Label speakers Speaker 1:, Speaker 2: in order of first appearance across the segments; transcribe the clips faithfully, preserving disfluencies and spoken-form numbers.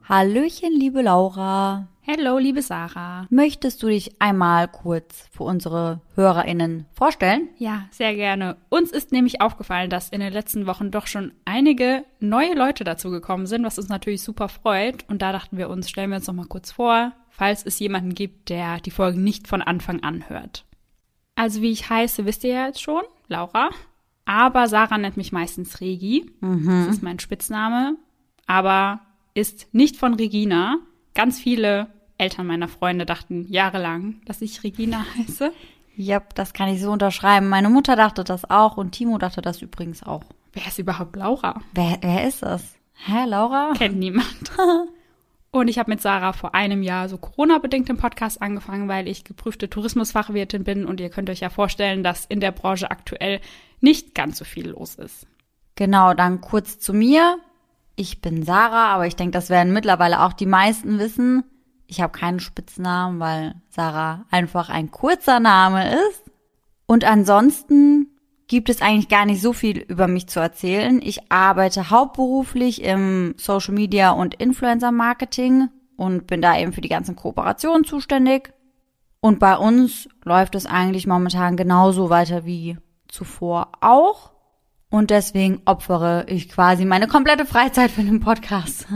Speaker 1: Hallöchen, liebe Laura.
Speaker 2: Hallo, liebe Sarah.
Speaker 1: Möchtest du dich einmal kurz für unsere HörerInnen vorstellen?
Speaker 2: Ja, sehr gerne. Uns ist nämlich aufgefallen, dass in den letzten Wochen doch schon einige neue Leute dazugekommen sind, was uns natürlich super freut. Und da dachten wir uns, stellen wir uns noch mal kurz vor, falls es jemanden gibt, der die Folgen nicht von Anfang an hört. Also wie ich heiße, wisst ihr ja jetzt schon, Laura. Aber Sarah nennt mich meistens Regi.
Speaker 1: Mhm.
Speaker 2: Das ist mein Spitzname. Aber ist nicht von Regina. Ganz viele Eltern meiner Freunde dachten jahrelang, dass ich Regina heiße.
Speaker 1: Ja, das kann ich so unterschreiben. Meine Mutter dachte das auch und Timo dachte das übrigens auch.
Speaker 2: Wer ist überhaupt Laura?
Speaker 1: Wer, wer ist das? Hä, Laura?
Speaker 2: Kennt niemand. Und ich habe mit Sarah vor einem Jahr so Corona-bedingt den Podcast angefangen, weil ich geprüfte Tourismusfachwirtin bin. Und ihr könnt euch ja vorstellen, dass in der Branche aktuell nicht ganz so viel los ist.
Speaker 1: Genau, dann kurz zu mir. Ich bin Sarah, aber ich denke, das werden mittlerweile auch die meisten wissen. Ich habe keinen Spitznamen, weil Sarah einfach ein kurzer Name ist. Und ansonsten gibt es eigentlich gar nicht so viel über mich zu erzählen. Ich arbeite hauptberuflich im Social Media und Influencer Marketing und bin da eben für die ganzen Kooperationen zuständig. Und bei uns läuft es eigentlich momentan genauso weiter wie zuvor auch. Und deswegen opfere ich quasi meine komplette Freizeit für den Podcast.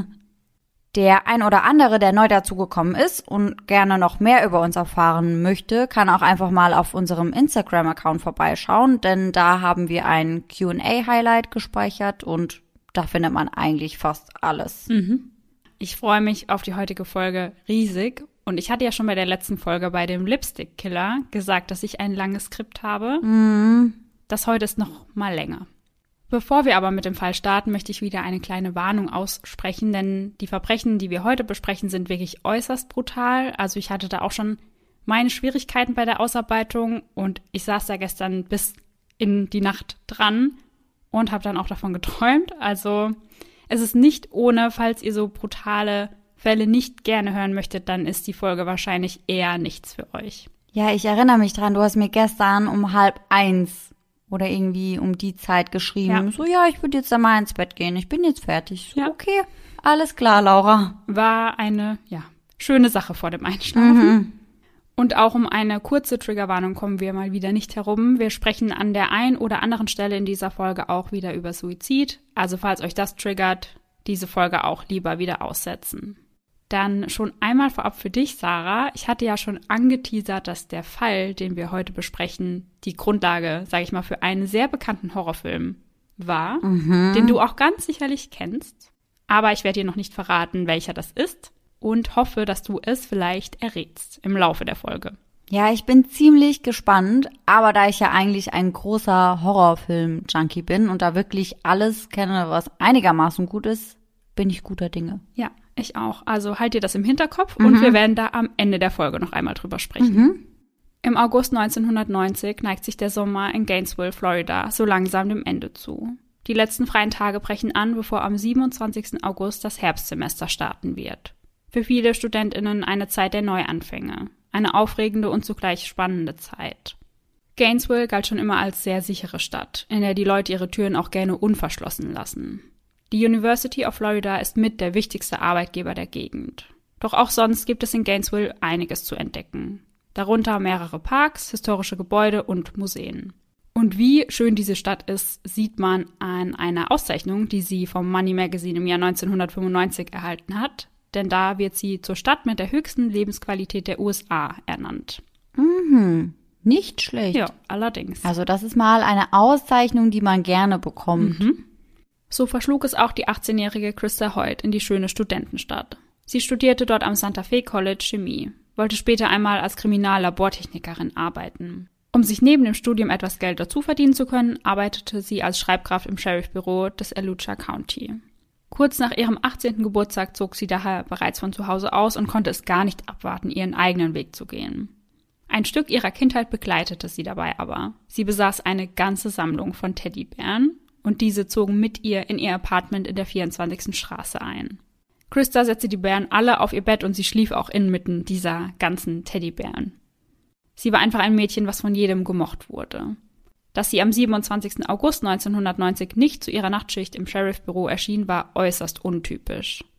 Speaker 1: Der ein oder andere, der neu dazugekommen ist und gerne noch mehr über uns erfahren möchte, kann auch einfach mal auf unserem Instagram-Account vorbeischauen, denn da haben wir ein Q and A-Highlight gespeichert und da findet man eigentlich fast alles.
Speaker 2: Mhm. Ich freue mich auf die heutige Folge riesig. Und ich hatte ja schon bei der letzten Folge bei dem Lipstick-Killer gesagt, dass ich ein langes Skript habe.
Speaker 1: Mhm.
Speaker 2: Das heute ist noch mal länger. Bevor wir aber mit dem Fall starten, möchte ich wieder eine kleine Warnung aussprechen, denn die Verbrechen, die wir heute besprechen, sind wirklich äußerst brutal. Also ich hatte da auch schon meine Schwierigkeiten bei der Ausarbeitung und ich saß da gestern bis in die Nacht dran und habe dann auch davon geträumt. Also es ist nicht ohne, falls ihr so brutale Fälle nicht gerne hören möchtet, dann ist die Folge wahrscheinlich eher nichts für euch.
Speaker 1: Ja, ich erinnere mich dran, du hast mir gestern um halb eins oder irgendwie um die Zeit geschrieben.
Speaker 2: Ja.
Speaker 1: So, ja, ich würde jetzt einmal ins Bett gehen. Ich bin jetzt fertig. So,
Speaker 2: Ja.
Speaker 1: okay, alles klar, Laura.
Speaker 2: War eine, ja, schöne Sache vor dem Einschlafen.
Speaker 1: Mhm.
Speaker 2: Und auch um eine kurze Triggerwarnung kommen wir mal wieder nicht herum. Wir sprechen an der einen oder anderen Stelle in dieser Folge auch wieder über Suizid. Also falls euch das triggert, diese Folge auch lieber wieder aussetzen. Dann schon einmal vorab für dich, Sarah. Ich hatte ja schon angeteasert, dass der Fall, den wir heute besprechen, die Grundlage, sage ich mal, für einen sehr bekannten Horrorfilm war,
Speaker 1: Mhm.
Speaker 2: den du auch ganz sicherlich kennst. Aber ich werde dir noch nicht verraten, welcher das ist und hoffe, dass du es vielleicht errätst im Laufe der Folge.
Speaker 1: Ja, ich bin ziemlich gespannt, aber da ich ja eigentlich ein großer Horrorfilm-Junkie bin und da wirklich alles kenne, was einigermaßen gut ist, bin ich guter Dinge.
Speaker 2: Ja, ich auch. Also halt dir das im Hinterkopf
Speaker 1: Mhm.
Speaker 2: und wir werden da am Ende der Folge noch einmal drüber sprechen.
Speaker 1: Mhm.
Speaker 2: Im August neunzehnhundertneunzig neigt sich der Sommer in Gainesville, Florida, so langsam dem Ende zu. Die letzten freien Tage brechen an, bevor am siebenundzwanzigsten August das Herbstsemester starten wird. Für viele StudentInnen eine Zeit der Neuanfänge. Eine aufregende und zugleich spannende Zeit. Gainesville galt schon immer als sehr sichere Stadt, in der die Leute ihre Türen auch gerne unverschlossen lassen. Die University of Florida ist mit der wichtigste Arbeitgeber der Gegend. Doch auch sonst gibt es in Gainesville einiges zu entdecken. Darunter mehrere Parks, historische Gebäude und Museen. Und wie schön diese Stadt ist, sieht man an einer Auszeichnung, die sie vom Money Magazine im Jahr neunzehnhundertfünfundneunzig erhalten hat. Denn da wird sie zur Stadt mit der höchsten Lebensqualität der U S A ernannt.
Speaker 1: Mhm. Nicht schlecht.
Speaker 2: Ja, allerdings.
Speaker 1: Also das ist mal eine Auszeichnung, die man gerne bekommt.
Speaker 2: Mhm. So verschlug es auch die achtzehnjährige Christa Hoyt in die schöne Studentenstadt. Sie studierte dort am Santa Fe College Chemie, wollte später einmal als Kriminallabortechnikerin arbeiten. Um sich neben dem Studium etwas Geld dazu verdienen zu können, arbeitete sie als Schreibkraft im Sheriffbüro des Alachua County. Kurz nach ihrem achtzehnten Geburtstag zog sie daher bereits von zu Hause aus und konnte es gar nicht abwarten, ihren eigenen Weg zu gehen. Ein Stück ihrer Kindheit begleitete sie dabei aber. Sie besaß eine ganze Sammlung von Teddybären und diese zogen mit ihr in ihr Apartment in der vierundzwanzigsten Straße ein. Christa setzte die Bären alle auf ihr Bett und sie schlief auch inmitten dieser ganzen Teddybären. Sie war einfach ein Mädchen, was von jedem gemocht wurde. Dass sie am siebenundzwanzigsten August neunzehnhundertneunzig nicht zu ihrer Nachtschicht im Sheriffbüro erschien, war äußerst untypisch.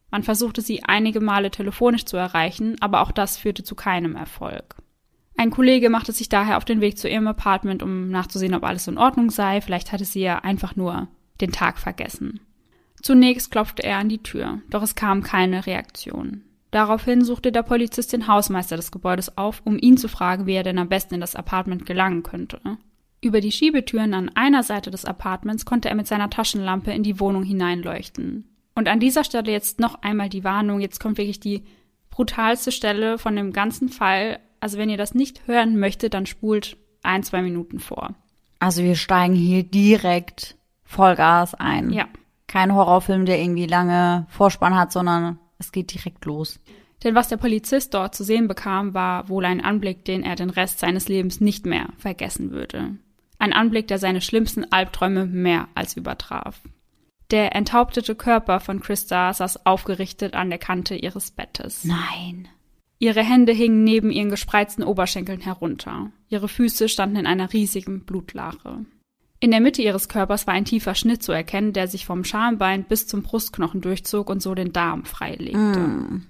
Speaker 2: Man versuchte sie einige Male telefonisch zu erreichen, aber auch das führte zu keinem Erfolg. Ein Kollege machte sich daher auf den Weg zu ihrem Apartment, um nachzusehen, ob alles in Ordnung sei. Vielleicht hatte sie ja einfach nur den Tag vergessen. Zunächst klopfte er an die Tür, doch es kam keine Reaktion. Daraufhin suchte der Polizist den Hausmeister des Gebäudes auf, um ihn zu fragen, wie er denn am besten in das Apartment gelangen könnte. Über die Schiebetüren an einer Seite des Apartments konnte er mit seiner Taschenlampe in die Wohnung hineinleuchten. Und an dieser Stelle jetzt noch einmal die Warnung, jetzt kommt wirklich die brutalste Stelle von dem ganzen Fall. Also wenn ihr das nicht hören möchtet, dann spult ein, zwei Minuten vor.
Speaker 1: Also wir steigen hier direkt Vollgas ein.
Speaker 2: Ja.
Speaker 1: Kein Horrorfilm, der irgendwie lange Vorspann hat, sondern es geht direkt los.
Speaker 2: Denn was der Polizist dort zu sehen bekam, war wohl ein Anblick, den er den Rest seines Lebens nicht mehr vergessen würde. Ein Anblick, der seine schlimmsten Albträume mehr als übertraf. Der enthauptete Körper von Christa saß aufgerichtet an der Kante ihres Bettes.
Speaker 1: Nein.
Speaker 2: Ihre Hände hingen neben ihren gespreizten Oberschenkeln herunter. Ihre Füße standen in einer riesigen Blutlache. In der Mitte ihres Körpers war ein tiefer Schnitt zu erkennen, der sich vom Schambein bis zum Brustknochen durchzog und so den Darm freilegte.
Speaker 1: Mm.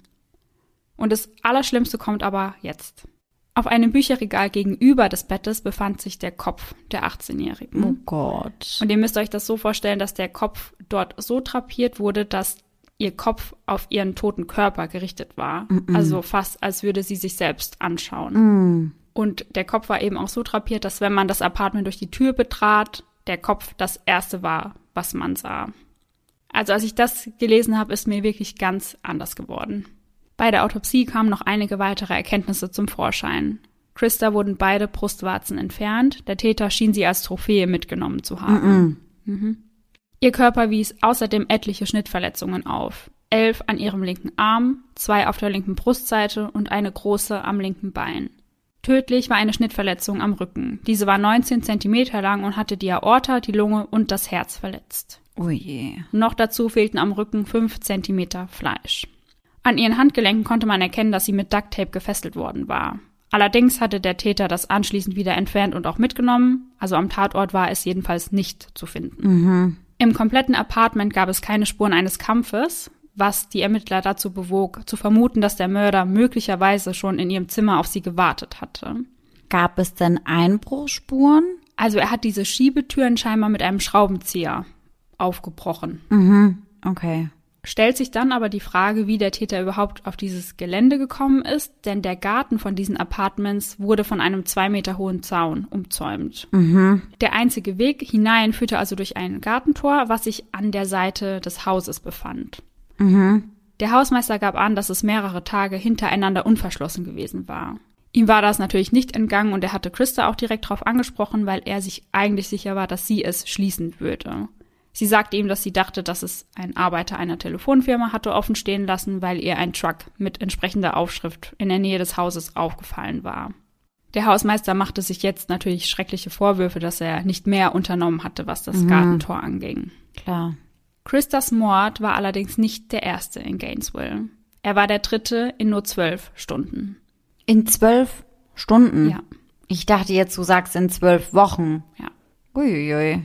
Speaker 2: Und das Allerschlimmste kommt aber jetzt. Auf einem Bücherregal gegenüber des Bettes befand sich der Kopf der achtzehnjährigen.
Speaker 1: Oh Gott.
Speaker 2: Und ihr müsst euch das so vorstellen, dass der Kopf dort so drapiert wurde, dass ihr Kopf auf ihren toten Körper gerichtet war. Mm-mm. Also fast, als würde sie sich selbst anschauen.
Speaker 1: Mm.
Speaker 2: Und der Kopf war eben auch so drapiert, dass wenn man das Apartment durch die Tür betrat, der Kopf das Erste war, was man sah. Also als ich das gelesen habe, ist mir wirklich ganz anders geworden. Bei der Autopsie kamen noch einige weitere Erkenntnisse zum Vorschein. Christa wurden beide Brustwarzen entfernt. Der Täter schien sie als Trophäe mitgenommen zu haben.
Speaker 1: Mm-mm.
Speaker 2: Mhm. Ihr Körper wies außerdem etliche Schnittverletzungen auf. Elf an ihrem linken Arm, zwei auf der linken Brustseite und eine große am linken Bein. Tödlich war eine Schnittverletzung am Rücken. Diese war neunzehn Zentimeter lang und hatte die Aorta, die Lunge und das Herz verletzt.
Speaker 1: Oh je.
Speaker 2: Noch dazu fehlten am Rücken fünf Zentimeter Fleisch. An ihren Handgelenken konnte man erkennen, dass sie mit Ducktape gefesselt worden war. Allerdings hatte der Täter das anschließend wieder entfernt und auch mitgenommen. Also am Tatort war es jedenfalls nicht zu finden.
Speaker 1: Mhm.
Speaker 2: Im kompletten Apartment gab es keine Spuren eines Kampfes, was die Ermittler dazu bewog, zu vermuten, dass der Mörder möglicherweise schon in ihrem Zimmer auf sie gewartet hatte.
Speaker 1: Gab es denn Einbruchsspuren?
Speaker 2: Also er hat diese Schiebetüren scheinbar mit einem Schraubenzieher aufgebrochen.
Speaker 1: Mhm, okay.
Speaker 2: Stellt sich dann aber die Frage, wie der Täter überhaupt auf dieses Gelände gekommen ist, denn der Garten von diesen Apartments wurde von einem zwei Meter hohen Zaun umzäumt.
Speaker 1: Mhm.
Speaker 2: Der einzige Weg hinein führte also durch ein Gartentor, was sich an der Seite des Hauses befand.
Speaker 1: Mhm.
Speaker 2: Der Hausmeister gab an, dass es mehrere Tage hintereinander unverschlossen gewesen war. Ihm war das natürlich nicht entgangen und er hatte Christa auch direkt darauf angesprochen, weil er sich eigentlich sicher war, dass sie es schließen würde. Sie sagte ihm, dass sie dachte, dass es ein Arbeiter einer Telefonfirma hatte offen stehen lassen, weil ihr ein Truck mit entsprechender Aufschrift in der Nähe des Hauses aufgefallen war. Der Hausmeister machte sich jetzt natürlich schreckliche Vorwürfe, dass er nicht mehr unternommen hatte, was das
Speaker 1: Mhm.
Speaker 2: Gartentor anging.
Speaker 1: Klar.
Speaker 2: Christas Mord war allerdings nicht der erste in Gainesville. Er war der dritte in nur zwölf Stunden.
Speaker 1: In zwölf Stunden?
Speaker 2: Ja.
Speaker 1: Ich dachte jetzt, du sagst in zwölf Wochen.
Speaker 2: Ja.
Speaker 1: Uiuiui.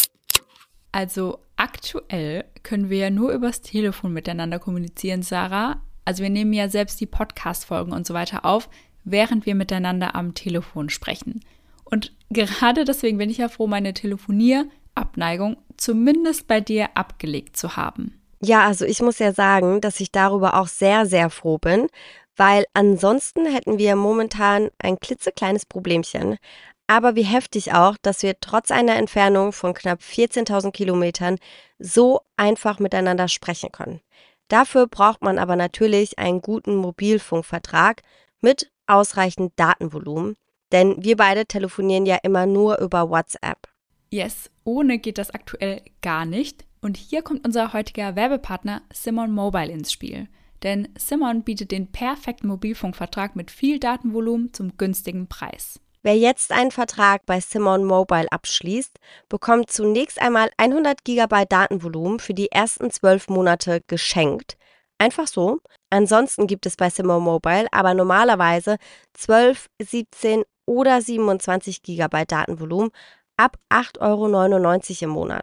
Speaker 2: Also aktuell können wir ja nur übers Telefon miteinander kommunizieren, Sarah. Also wir nehmen ja selbst die Podcast-Folgen und so weiter auf, während wir miteinander am Telefon sprechen. Und gerade deswegen bin ich ja froh, meine Telefonierabneigung zumindest bei dir abgelegt zu haben.
Speaker 3: Ja, also ich muss ja sagen, dass ich darüber auch sehr, sehr froh bin, weil ansonsten hätten wir momentan ein klitzekleines Problemchen. Aber wie heftig auch, dass wir trotz einer Entfernung von knapp vierzehntausend Kilometern so einfach miteinander sprechen können. Dafür braucht man aber natürlich einen guten Mobilfunkvertrag mit ausreichend Datenvolumen, denn wir beide telefonieren ja immer nur über WhatsApp.
Speaker 2: Yes, ohne geht das aktuell gar nicht. Und hier kommt unser heutiger Werbepartner Simon Mobile ins Spiel. Denn Simon bietet den perfekten Mobilfunkvertrag mit viel Datenvolumen zum günstigen Preis.
Speaker 3: Wer jetzt einen Vertrag bei Simon Mobile abschließt, bekommt zunächst einmal hundert Gigabyte Datenvolumen für die ersten zwölf Monate geschenkt. Einfach so. Ansonsten gibt es bei Simon Mobile aber normalerweise zwölf, siebzehn oder siebenundzwanzig Gigabyte Datenvolumen ab acht Euro neunundneunzig im Monat.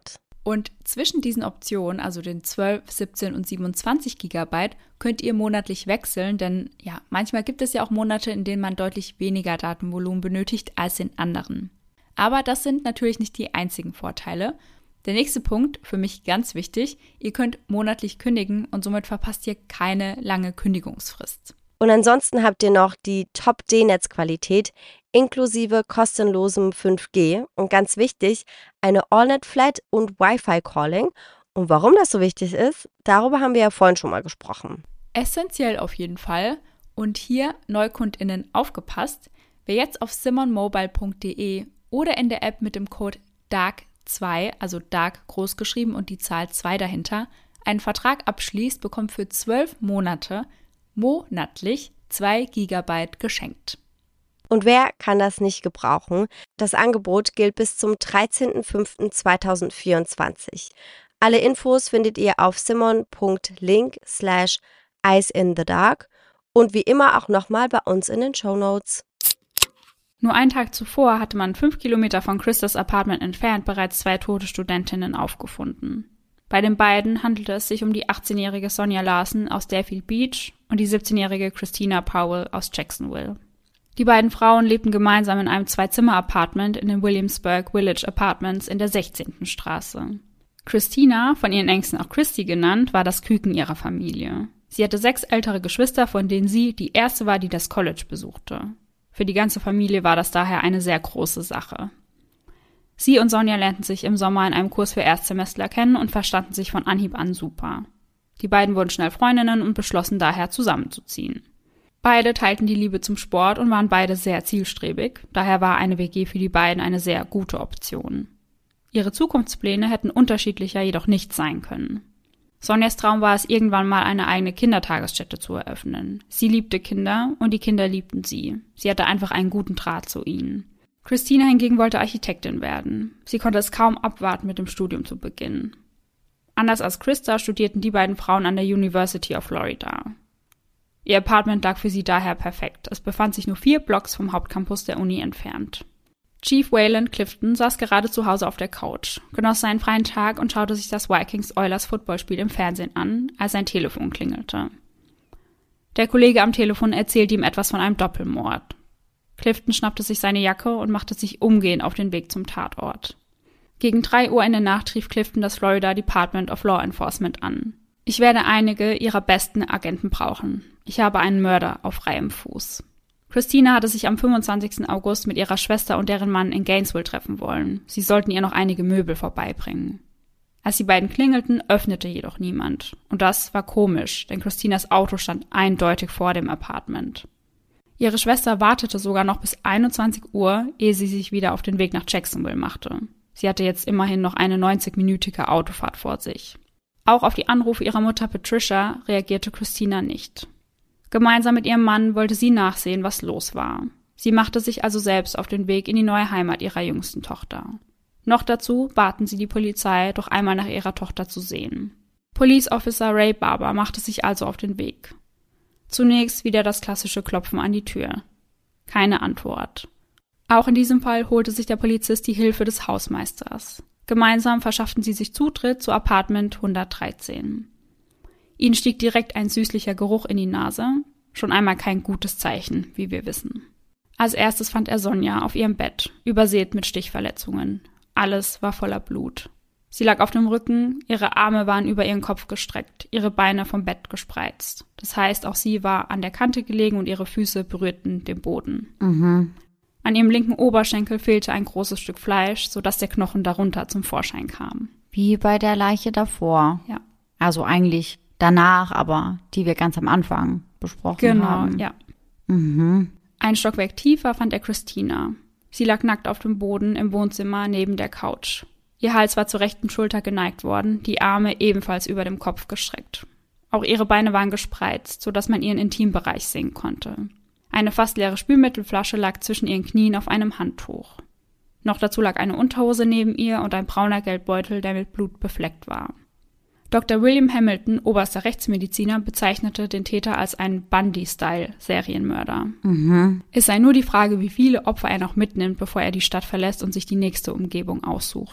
Speaker 2: Und zwischen diesen Optionen, also den zwölf, siebzehn und siebenundzwanzig Gigabyte, könnt ihr monatlich wechseln, denn ja, manchmal gibt es ja auch Monate, in denen man deutlich weniger Datenvolumen benötigt als in anderen. Aber das sind natürlich nicht die einzigen Vorteile. Der nächste Punkt, für mich ganz wichtig, ihr könnt monatlich kündigen und somit verpasst ihr keine lange Kündigungsfrist.
Speaker 3: Und ansonsten habt ihr noch die Top-D-Netzqualität inklusive kostenlosem fünf G und ganz wichtig, eine AllNet-Flat und Wi-Fi-Calling. Und warum das so wichtig ist, darüber haben wir ja vorhin schon mal gesprochen.
Speaker 2: Essentiell auf jeden Fall. Und hier NeukundInnen aufgepasst, wer jetzt auf simonmobile punkt de oder in der App mit dem Code D A R K zwei, also D A R K groß geschrieben und die Zahl zwei dahinter, einen Vertrag abschließt, bekommt für zwölf Monate monatlich zwei Gigabyte geschenkt.
Speaker 3: Und wer kann das nicht gebrauchen? Das Angebot gilt bis zum dreizehnten fünften zweitausendvierundzwanzig. Alle Infos findet ihr auf simon.link slash iceinthedark und wie immer auch nochmal bei uns in den Shownotes.
Speaker 2: Nur einen Tag zuvor hatte man fünf Kilometer von Christas Apartment entfernt bereits zwei tote Studentinnen aufgefunden. Bei den beiden handelte es sich um die achtzehnjährige Sonja Larsen aus Deerfield Beach und die siebzehnjährige Christina Powell aus Jacksonville. Die beiden Frauen lebten gemeinsam in einem Zwei-Zimmer-Apartment in den Williamsburg Village Apartments in der sechzehnten Straße. Christina, von ihren Ängsten auch Christy genannt, war das Küken ihrer Familie. Sie hatte sechs ältere Geschwister, von denen sie die erste war, die das College besuchte. Für die ganze Familie war das daher eine sehr große Sache. Sie und Sonja lernten sich im Sommer in einem Kurs für Erstsemestler kennen und verstanden sich von Anhieb an super. Die beiden wurden schnell Freundinnen und beschlossen daher zusammenzuziehen. Beide teilten die Liebe zum Sport und waren beide sehr zielstrebig, daher war eine W G für die beiden eine sehr gute Option. Ihre Zukunftspläne hätten unterschiedlicher jedoch nicht sein können. Sonjas Traum war es, irgendwann mal eine eigene Kindertagesstätte zu eröffnen. Sie liebte Kinder und die Kinder liebten sie. Sie hatte einfach einen guten Draht zu ihnen. Christina hingegen wollte Architektin werden. Sie konnte es kaum abwarten, mit dem Studium zu beginnen. Anders als Christa studierten die beiden Frauen an der University of Florida. Ihr Apartment lag für sie daher perfekt. Es befand sich nur vier Blocks vom Hauptcampus der Uni entfernt. Chief Wayland Clifton saß gerade zu Hause auf der Couch, genoss seinen freien Tag und schaute sich das Vikings-Oilers-Footballspiel im Fernsehen an, als sein Telefon klingelte. Der Kollege am Telefon erzählte ihm etwas von einem Doppelmord. Clifton schnappte sich seine Jacke und machte sich umgehend auf den Weg zum Tatort. Gegen drei Uhr in der Nacht rief Clifton das Florida Department of Law Enforcement an. Ich werde einige ihrer besten Agenten brauchen. Ich habe einen Mörder auf freiem Fuß. Christina hatte sich am fünfundzwanzigsten August mit ihrer Schwester und deren Mann in Gainesville treffen wollen. Sie sollten ihr noch einige Möbel vorbeibringen. Als die beiden klingelten, öffnete jedoch niemand. Und das war komisch, denn Christinas Auto stand eindeutig vor dem Apartment. Ihre Schwester wartete sogar noch bis einundzwanzig Uhr, ehe sie sich wieder auf den Weg nach Jacksonville machte. Sie hatte jetzt immerhin noch eine neunzig-minütige Autofahrt vor sich. Auch auf die Anrufe ihrer Mutter Patricia reagierte Christina nicht. Gemeinsam mit ihrem Mann wollte sie nachsehen, was los war. Sie machte sich also selbst auf den Weg in die neue Heimat ihrer jüngsten Tochter. Noch dazu baten sie die Polizei, doch einmal nach ihrer Tochter zu sehen. Police Officer Ray Barber machte sich also auf den Weg. Zunächst wieder das klassische Klopfen an die Tür. Keine Antwort. Auch in diesem Fall holte sich der Polizist die Hilfe des Hausmeisters. Gemeinsam verschafften sie sich Zutritt zu Apartment hundertdreizehn. Ihnen stieg direkt ein süßlicher Geruch in die Nase. Schon einmal kein gutes Zeichen, wie wir wissen. Als erstes fand er Sonja auf ihrem Bett, übersät mit Stichverletzungen. Alles war voller Blut. Sie lag auf dem Rücken, ihre Arme waren über ihren Kopf gestreckt, ihre Beine vom Bett gespreizt. Das heißt, auch sie war an der Kante gelegen und ihre Füße berührten den Boden.
Speaker 1: Mhm.
Speaker 2: An ihrem linken Oberschenkel fehlte ein großes Stück Fleisch, sodass der Knochen darunter zum Vorschein kam.
Speaker 1: Wie bei der Leiche davor.
Speaker 2: Ja.
Speaker 1: Also eigentlich danach, aber die wir ganz am Anfang besprochen
Speaker 2: genau,
Speaker 1: haben.
Speaker 2: Genau, ja.
Speaker 1: Mhm.
Speaker 2: Ein Stockwerk tiefer fand er Christina. Sie lag nackt auf dem Boden im Wohnzimmer neben der Couch. Ihr Hals war zur rechten Schulter geneigt worden, die Arme ebenfalls über dem Kopf gestreckt. Auch ihre Beine waren gespreizt, sodass man ihren Intimbereich sehen konnte. Eine fast leere Spülmittelflasche lag zwischen ihren Knien auf einem Handtuch. Noch dazu lag eine Unterhose neben ihr und ein brauner Geldbeutel, der mit Blut befleckt war. Doktor William Hamilton, oberster Rechtsmediziner, bezeichnete den Täter als einen Bundy-Style-Serienmörder.
Speaker 1: Mhm.
Speaker 2: Es sei nur die Frage, wie viele Opfer er noch mitnimmt, bevor er die Stadt verlässt und sich die nächste Umgebung aussucht.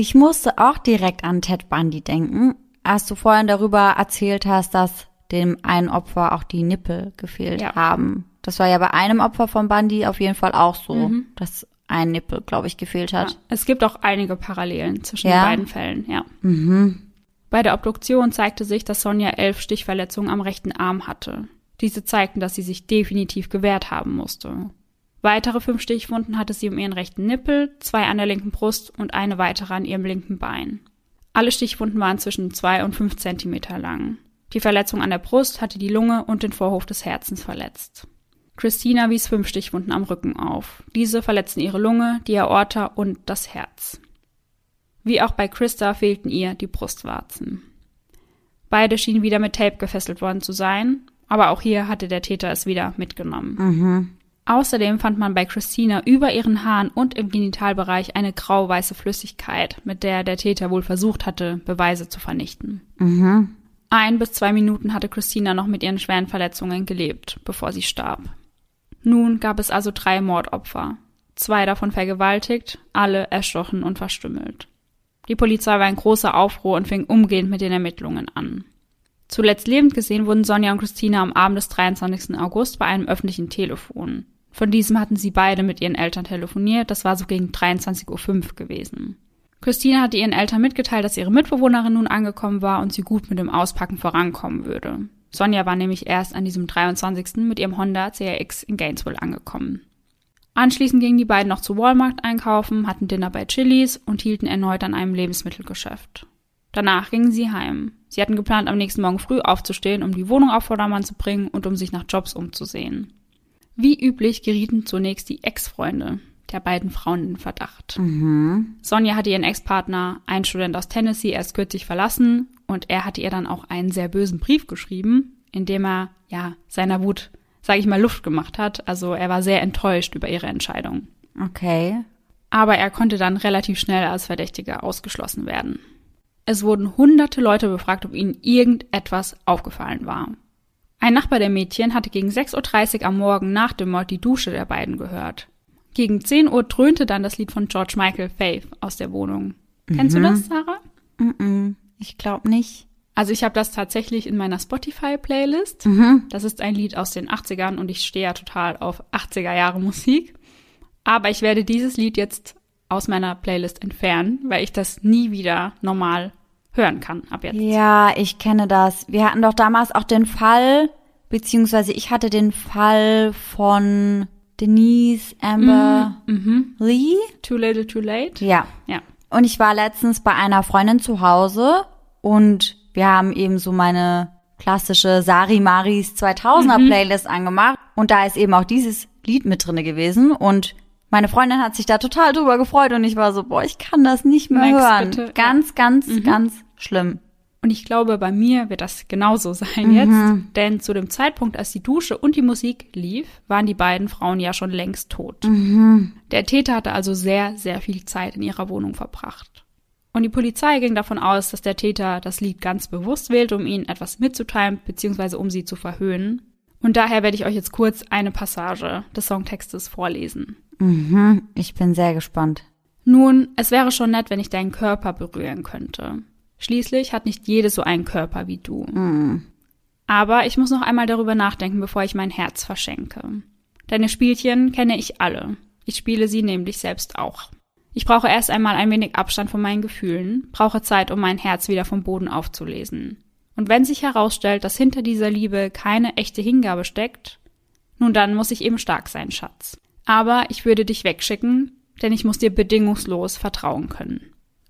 Speaker 1: Ich musste auch direkt an Ted Bundy denken, als du vorhin darüber erzählt hast, dass dem einen Opfer auch die Nippel gefehlt
Speaker 2: Ja.
Speaker 1: haben. Das war ja bei einem Opfer von Bundy auf jeden Fall auch so,
Speaker 2: Mhm.
Speaker 1: dass ein Nippel, glaube ich, gefehlt hat.
Speaker 2: Ja. Es gibt auch einige Parallelen zwischen
Speaker 1: Ja.
Speaker 2: den beiden Fällen, ja.
Speaker 1: Mhm.
Speaker 2: Bei der Obduktion zeigte sich, dass Sonja elf Stichverletzungen am rechten Arm hatte. Diese zeigten, dass sie sich definitiv gewehrt haben musste. Weitere fünf Stichwunden hatte sie um ihren rechten Nippel, zwei an der linken Brust und eine weitere an ihrem linken Bein. Alle Stichwunden waren zwischen zwei und fünf Zentimeter lang. Die Verletzung an der Brust hatte die Lunge und den Vorhof des Herzens verletzt. Christina wies fünf Stichwunden am Rücken auf. Diese verletzten ihre Lunge, die Aorta und das Herz. Wie auch bei Christa fehlten ihr die Brustwarzen. Beide schienen wieder mit Tape gefesselt worden zu sein, aber auch hier hatte der Täter es wieder mitgenommen.
Speaker 1: Mhm.
Speaker 2: Außerdem fand man bei Christina über ihren Haaren und im Genitalbereich eine grau-weiße Flüssigkeit, mit der der Täter wohl versucht hatte, Beweise zu vernichten.
Speaker 1: Mhm.
Speaker 2: Ein bis zwei Minuten hatte Christina noch mit ihren schweren Verletzungen gelebt, bevor sie starb. Nun gab es also drei Mordopfer. Zwei davon vergewaltigt, alle erstochen und verstümmelt. Die Polizei war in großer Aufruhr und fing umgehend mit den Ermittlungen an. Zuletzt lebend gesehen wurden Sonja und Christina am Abend des dreiundzwanzigsten August bei einem öffentlichen Telefon. Von diesem hatten sie beide mit ihren Eltern telefoniert, das war so gegen dreiundzwanzig Uhr fünf gewesen. Christina hatte ihren Eltern mitgeteilt, dass ihre Mitbewohnerin nun angekommen war und sie gut mit dem Auspacken vorankommen würde. Sonja war nämlich erst an diesem dreiundzwanzigsten mit ihrem Honda C R X in Gainesville angekommen. Anschließend gingen die beiden noch zu Walmart einkaufen, hatten Dinner bei Chili's und hielten erneut an einem Lebensmittelgeschäft. Danach gingen sie heim. Sie hatten geplant, am nächsten Morgen früh aufzustehen, um die Wohnung auf Vordermann zu bringen und um sich nach Jobs umzusehen. Wie üblich gerieten zunächst die Ex-Freunde der beiden Frauen in Verdacht.
Speaker 1: Mhm.
Speaker 2: Sonja hatte ihren Ex-Partner, ein Student aus Tennessee, erst kürzlich verlassen und er hatte ihr dann auch einen sehr bösen Brief geschrieben, in dem er, ja, seiner Wut, sage ich mal, Luft gemacht hat. Also er war sehr enttäuscht über ihre Entscheidung.
Speaker 1: Okay.
Speaker 2: Aber er konnte dann relativ schnell als Verdächtiger ausgeschlossen werden. Es wurden hunderte Leute befragt, ob ihnen irgendetwas aufgefallen war. Ein Nachbar der Mädchen hatte gegen sechs Uhr dreißig am Morgen nach dem Mord die Dusche der beiden gehört. Gegen zehn Uhr dröhnte dann das Lied von George Michael, Faith, aus der Wohnung. Mhm. Kennst du das, Sarah?
Speaker 1: Mhm. Ich glaube nicht.
Speaker 2: Also ich habe das tatsächlich in meiner Spotify-Playlist.
Speaker 1: Mhm.
Speaker 2: Das ist ein Lied aus den achtzigern und ich stehe ja total auf achtziger Jahre Musik. Aber ich werde dieses Lied jetzt aus meiner Playlist entfernen, weil ich das nie wieder normal hören kann ab jetzt.
Speaker 1: Ja, ich kenne das. Wir hatten doch damals auch den Fall, beziehungsweise ich hatte den Fall von Denise Amber
Speaker 2: Mhm.
Speaker 1: Lee.
Speaker 2: Too Little Too Late?
Speaker 1: Ja.
Speaker 2: Ja.
Speaker 1: Und ich war letztens bei einer Freundin zu Hause und wir haben eben so meine klassische Sari Maris zweitausender
Speaker 2: Mhm.
Speaker 1: Playlist angemacht und da ist eben auch dieses Lied mit drinne gewesen und meine Freundin hat sich da total drüber gefreut und ich war so, boah, ich kann das nicht mehr
Speaker 2: Max,
Speaker 1: hören.
Speaker 2: bitte.
Speaker 1: Ganz,
Speaker 2: Ja.
Speaker 1: ganz,
Speaker 2: Mhm.
Speaker 1: ganz schlimm.
Speaker 2: Und ich glaube, bei mir wird das genauso sein
Speaker 1: Mhm.
Speaker 2: jetzt. Denn zu dem Zeitpunkt, als die Dusche und die Musik lief, waren die beiden Frauen ja schon längst tot.
Speaker 1: Mhm.
Speaker 2: Der Täter hatte also sehr, sehr viel Zeit in ihrer Wohnung verbracht. Und die Polizei ging davon aus, dass der Täter das Lied ganz bewusst wählte, um ihnen etwas mitzuteilen, beziehungsweise um sie zu verhöhnen. Und daher werde ich euch jetzt kurz eine Passage des Songtextes vorlesen.
Speaker 1: Mhm. Ich bin sehr gespannt.
Speaker 2: Nun, es wäre schon nett, wenn ich deinen Körper berühren könnte. Schließlich hat nicht jede so einen Körper wie du.
Speaker 1: Mhm.
Speaker 2: Aber ich muss noch einmal darüber nachdenken, bevor ich mein Herz verschenke. Deine Spielchen kenne ich alle. Ich spiele sie nämlich selbst auch. Ich brauche erst einmal ein wenig Abstand von meinen Gefühlen, brauche Zeit, um mein Herz wieder vom Boden aufzulesen. Und wenn sich herausstellt, dass hinter dieser Liebe keine echte Hingabe steckt, nun dann muss ich eben stark sein, Schatz. Aber ich würde dich wegschicken, denn ich muss dir bedingungslos vertrauen können.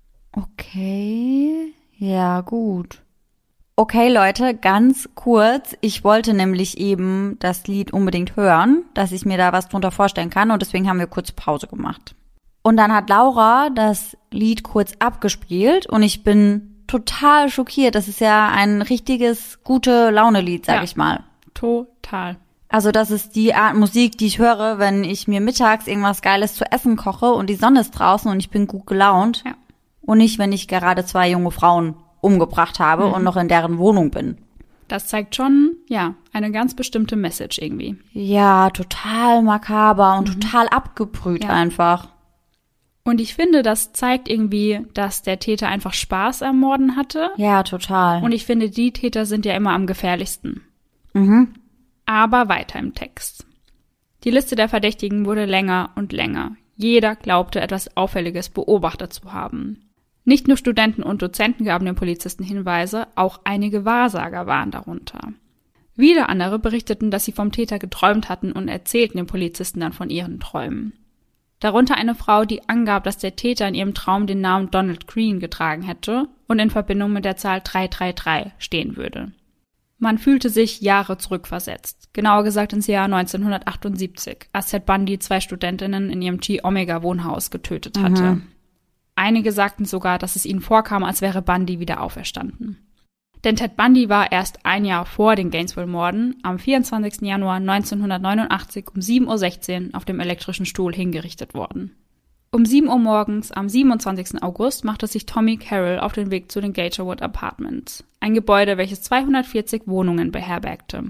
Speaker 1: Okay, ja gut. Okay, Leute, ganz kurz. Ich wollte nämlich eben das Lied unbedingt hören, dass ich mir da was drunter vorstellen kann und deswegen haben wir kurz Pause gemacht. Und dann hat Laura das Lied kurz abgespielt und ich bin total schockiert. Das ist ja ein richtiges gute Laune-Lied, sag
Speaker 2: Ja.
Speaker 1: ich mal.
Speaker 2: Total.
Speaker 1: Also das ist die Art Musik, die ich höre, wenn ich mir mittags irgendwas Geiles zu essen koche und die Sonne ist draußen und ich bin gut gelaunt.
Speaker 2: Ja.
Speaker 1: Und nicht, wenn ich gerade zwei junge Frauen umgebracht habe
Speaker 2: Mhm.
Speaker 1: und noch in deren Wohnung bin.
Speaker 2: Das zeigt schon, ja, eine ganz bestimmte Message irgendwie.
Speaker 1: Ja, total makaber und total abgebrüht
Speaker 2: Ja.
Speaker 1: einfach.
Speaker 2: Und ich finde, das zeigt irgendwie, dass der Täter einfach Spaß am Morden hatte.
Speaker 1: Ja, total.
Speaker 2: Und ich finde, die Täter sind ja immer am gefährlichsten.
Speaker 1: Mhm.
Speaker 2: Aber weiter im Text. Die Liste der Verdächtigen wurde länger und länger. Jeder glaubte, etwas Auffälliges beobachtet zu haben. Nicht nur Studenten und Dozenten gaben den Polizisten Hinweise, auch einige Wahrsager waren darunter. Wieder andere berichteten, dass sie vom Täter geträumt hatten und erzählten den Polizisten dann von ihren Träumen. Darunter eine Frau, die angab, dass der Täter in ihrem Traum den Namen Donald Green getragen hätte und in Verbindung mit der Zahl drei drei drei stehen würde. Man fühlte sich Jahre zurückversetzt, genauer gesagt ins Jahr neunzehnhundertachtundsiebzig, als Ted Bundy zwei Studentinnen in ihrem Chi Omega Wohnhaus getötet hatte.
Speaker 1: Mhm.
Speaker 2: Einige sagten sogar, dass es ihnen vorkam, als wäre Bundy wieder auferstanden. Denn Ted Bundy war erst ein Jahr vor den Gainesville-Morden am vierundzwanzigsten Januar neunzehnhundertneunundachtzig um sieben Uhr sechzehn auf dem elektrischen Stuhl hingerichtet worden. Um sieben Uhr morgens am siebenundzwanzigsten August machte sich Tommy Carroll auf den Weg zu den Gatorwood Apartments, ein Gebäude, welches zweihundertvierzig Wohnungen beherbergte.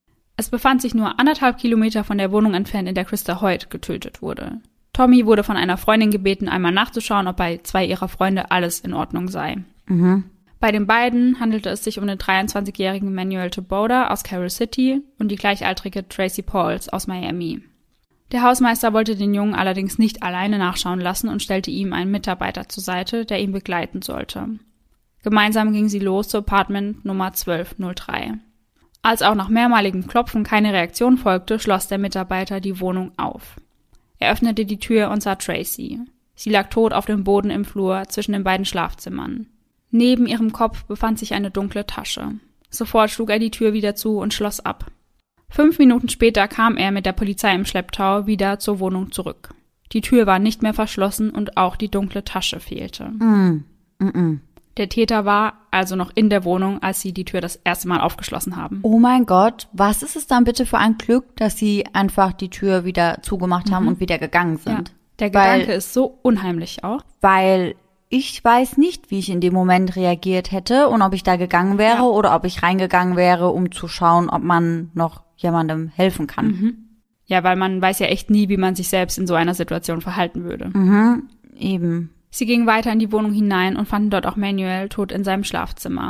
Speaker 2: Es befand sich nur anderthalb Kilometer von der Wohnung entfernt, in der Christa Hoyt getötet wurde. Tommy wurde von einer Freundin gebeten, einmal nachzuschauen, ob bei zwei ihrer Freunde alles in Ordnung sei.
Speaker 1: Mhm.
Speaker 2: Bei den beiden handelte es sich um den dreiundzwanzigjährigen Manuel Taboada aus Carol City und die gleichaltrige Tracy Pauls aus Miami. Der Hausmeister wollte den Jungen allerdings nicht alleine nachschauen lassen und stellte ihm einen Mitarbeiter zur Seite, der ihn begleiten sollte. Gemeinsam gingen sie los zu Apartment Nummer zwölf null drei. Als auch nach mehrmaligem Klopfen keine Reaktion folgte, schloss der Mitarbeiter die Wohnung auf. Er öffnete die Tür und sah Tracy. Sie lag tot auf dem Boden im Flur zwischen den beiden Schlafzimmern. Neben ihrem Kopf befand sich eine dunkle Tasche. Sofort schlug er die Tür wieder zu und schloss ab. Fünf Minuten später kam er mit der Polizei im Schlepptau wieder zur Wohnung zurück. Die Tür war nicht mehr verschlossen und auch die dunkle Tasche fehlte.
Speaker 1: Mm. Mm-mm.
Speaker 2: Der Täter war also noch in der Wohnung, als sie die Tür das erste Mal aufgeschlossen haben.
Speaker 1: Oh mein Gott, was ist es dann bitte für ein Glück, dass sie einfach die Tür wieder zugemacht haben
Speaker 2: Mhm.
Speaker 1: und wieder gegangen
Speaker 2: Ja,
Speaker 1: sind?
Speaker 2: der
Speaker 1: Weil-
Speaker 2: Gedanke ist so unheimlich auch.
Speaker 1: Weil ich weiß nicht, wie ich in dem Moment reagiert hätte und ob ich da gegangen wäre
Speaker 2: Ja.
Speaker 1: oder ob ich reingegangen wäre, um zu schauen, ob man noch jemandem helfen kann.
Speaker 2: Mhm. Ja, weil man weiß ja echt nie, wie man sich selbst in so einer Situation verhalten würde.
Speaker 1: Mhm, eben.
Speaker 2: Sie gingen weiter in die Wohnung hinein und fanden dort auch Manuel tot in seinem Schlafzimmer.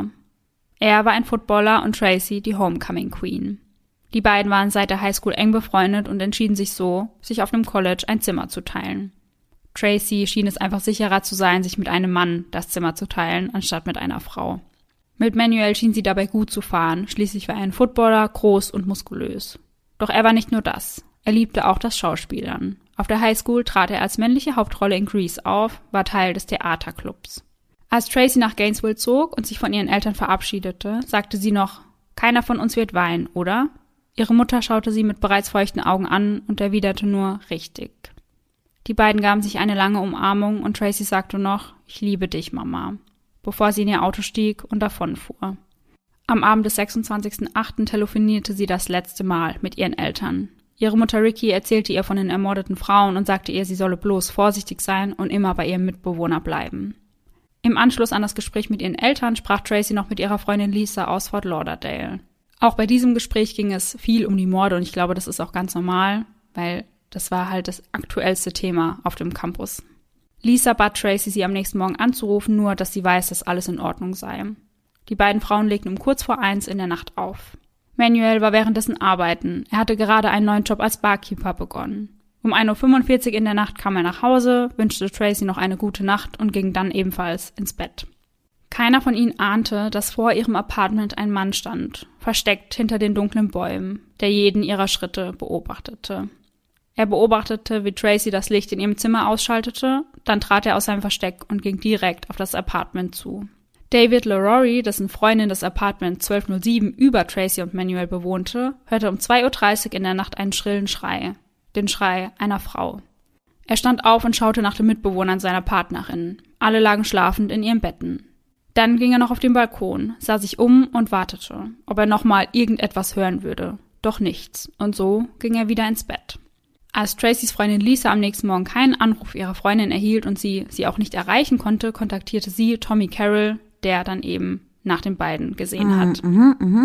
Speaker 2: Er war ein Footballer und Tracy die Homecoming Queen. Die beiden waren seit der Highschool eng befreundet und entschieden sich so, sich auf dem College ein Zimmer zu teilen. Tracy schien es einfach sicherer zu sein, sich mit einem Mann das Zimmer zu teilen, anstatt mit einer Frau. Mit Manuel schien sie dabei gut zu fahren, schließlich war er ein Footballer, groß und muskulös. Doch er war nicht nur das. Er liebte auch das Schauspielern. Auf der Highschool trat er als männliche Hauptrolle in Grease auf, war Teil des Theaterclubs. Als Tracy nach Gainesville zog und sich von ihren Eltern verabschiedete, sagte sie noch, »Keiner von uns wird weinen, oder?« Ihre Mutter schaute sie mit bereits feuchten Augen an und erwiderte nur, »Richtig.« Die beiden gaben sich eine lange Umarmung und Tracy sagte noch, »Ich liebe dich, Mama«, bevor sie in ihr Auto stieg und davonfuhr. Am Abend des sechsundzwanzigsten achten telefonierte sie das letzte Mal mit ihren Eltern. Ihre Mutter Ricky erzählte ihr von den ermordeten Frauen und sagte ihr, sie solle bloß vorsichtig sein und immer bei ihrem Mitbewohner bleiben. Im Anschluss an das Gespräch mit ihren Eltern sprach Tracy noch mit ihrer Freundin Lisa aus Fort Lauderdale. Auch bei diesem Gespräch ging es viel um die Morde und ich glaube, das ist auch ganz normal, weil das war halt das aktuellste Thema auf dem Campus. Lisa bat Tracy, sie am nächsten Morgen anzurufen, nur dass sie weiß, dass alles in Ordnung sei. Die beiden Frauen legten um kurz vor eins in der Nacht auf. Manuel war währenddessen arbeiten. Er hatte gerade einen neuen Job als Barkeeper begonnen. Um ein Uhr fünfundvierzig in der Nacht kam er nach Hause, wünschte Tracy noch eine gute Nacht und ging dann ebenfalls ins Bett. Keiner von ihnen ahnte, dass vor ihrem Apartment ein Mann stand, versteckt hinter den dunklen Bäumen, der jeden ihrer Schritte beobachtete. Er beobachtete, wie Tracy das Licht in ihrem Zimmer ausschaltete, dann trat er aus seinem Versteck und ging direkt auf das Apartment zu. David LaRory, dessen Freundin das Apartment zwölf null sieben über Tracy und Manuel bewohnte, hörte um zwei Uhr dreißig in der Nacht einen schrillen Schrei, den Schrei einer Frau. Er stand auf und schaute nach den Mitbewohnern seiner Partnerin. Alle lagen schlafend in ihren Betten. Dann ging er noch auf den Balkon, sah sich um und wartete, ob er nochmal irgendetwas hören würde. Doch nichts. Und so ging er wieder ins Bett. Als Tracys Freundin Lisa am nächsten Morgen keinen Anruf ihrer Freundin erhielt und sie sie auch nicht erreichen konnte, kontaktierte sie Tommy Carroll, der dann eben nach den beiden gesehen hat.
Speaker 1: Mhm, mhm.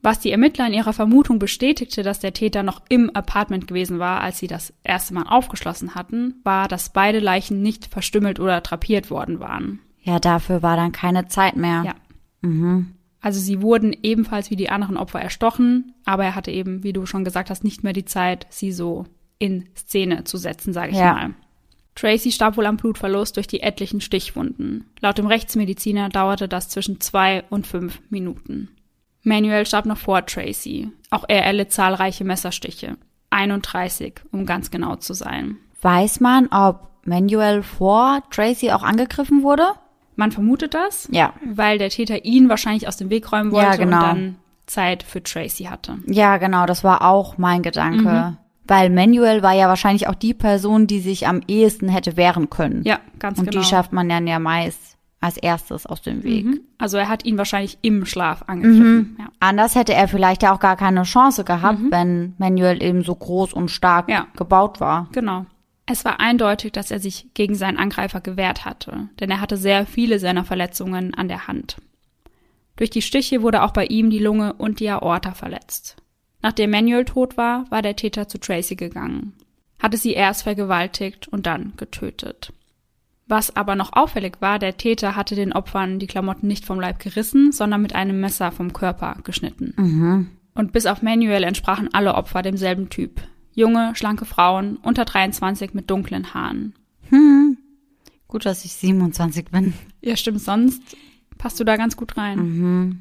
Speaker 2: Was die Ermittler in ihrer Vermutung bestätigte, dass der Täter noch im Apartment gewesen war, als sie das erste Mal aufgeschlossen hatten, war, dass beide Leichen nicht verstümmelt oder drapiert worden waren.
Speaker 1: Ja, dafür war dann keine Zeit mehr.
Speaker 2: Ja.
Speaker 1: Mhm.
Speaker 2: Also sie wurden ebenfalls wie die anderen Opfer erstochen, aber er hatte eben, wie du schon gesagt hast, nicht mehr die Zeit, sie so in Szene zu setzen, sage ich
Speaker 1: Ja.
Speaker 2: mal. Tracy starb wohl am Blutverlust durch die etlichen Stichwunden. Laut dem Rechtsmediziner dauerte das zwischen zwei und fünf Minuten. Manuel starb noch vor Tracy. Auch er erlitt zahlreiche Messerstiche. einunddreißig, um ganz genau zu sein.
Speaker 1: Weiß man, ob Manuel vor Tracy auch angegriffen wurde?
Speaker 2: Man vermutet das,
Speaker 1: Ja.
Speaker 2: weil der Täter ihn wahrscheinlich aus dem Weg räumen wollte
Speaker 1: Ja, genau.
Speaker 2: und dann Zeit für Tracy hatte.
Speaker 1: Ja, genau, das war auch mein Gedanke.
Speaker 2: Mhm.
Speaker 1: Weil Manuel war ja wahrscheinlich auch die Person, die sich am ehesten hätte wehren können.
Speaker 2: Ja, ganz
Speaker 1: Und
Speaker 2: genau.
Speaker 1: die schafft man dann ja meist als erstes aus dem Weg.
Speaker 2: Mhm. Also er hat ihn wahrscheinlich im Schlaf angegriffen. Ja.
Speaker 1: Anders hätte er vielleicht ja auch gar keine Chance gehabt,
Speaker 2: Mhm.
Speaker 1: wenn Manuel eben so groß und stark
Speaker 2: Ja.
Speaker 1: gebaut war.
Speaker 2: Genau. Es war eindeutig, dass er sich gegen seinen Angreifer gewehrt hatte, denn er hatte sehr viele seiner Verletzungen an der Hand. Durch die Stiche wurde auch bei ihm die Lunge und die Aorta verletzt. Nachdem Manuel tot war, war der Täter zu Tracy gegangen, hatte sie erst vergewaltigt und dann getötet. Was aber noch auffällig war, der Täter hatte den Opfern die Klamotten nicht vom Leib gerissen, sondern mit einem Messer vom Körper geschnitten.
Speaker 1: Mhm.
Speaker 2: Und bis auf Manuel entsprachen alle Opfer demselben Typ. Junge, schlanke Frauen, unter dreiundzwanzig mit dunklen Haaren.
Speaker 1: Hm. Gut, dass ich siebenundzwanzig bin.
Speaker 2: Ja, stimmt, sonst passt du da ganz gut rein.
Speaker 1: Mhm.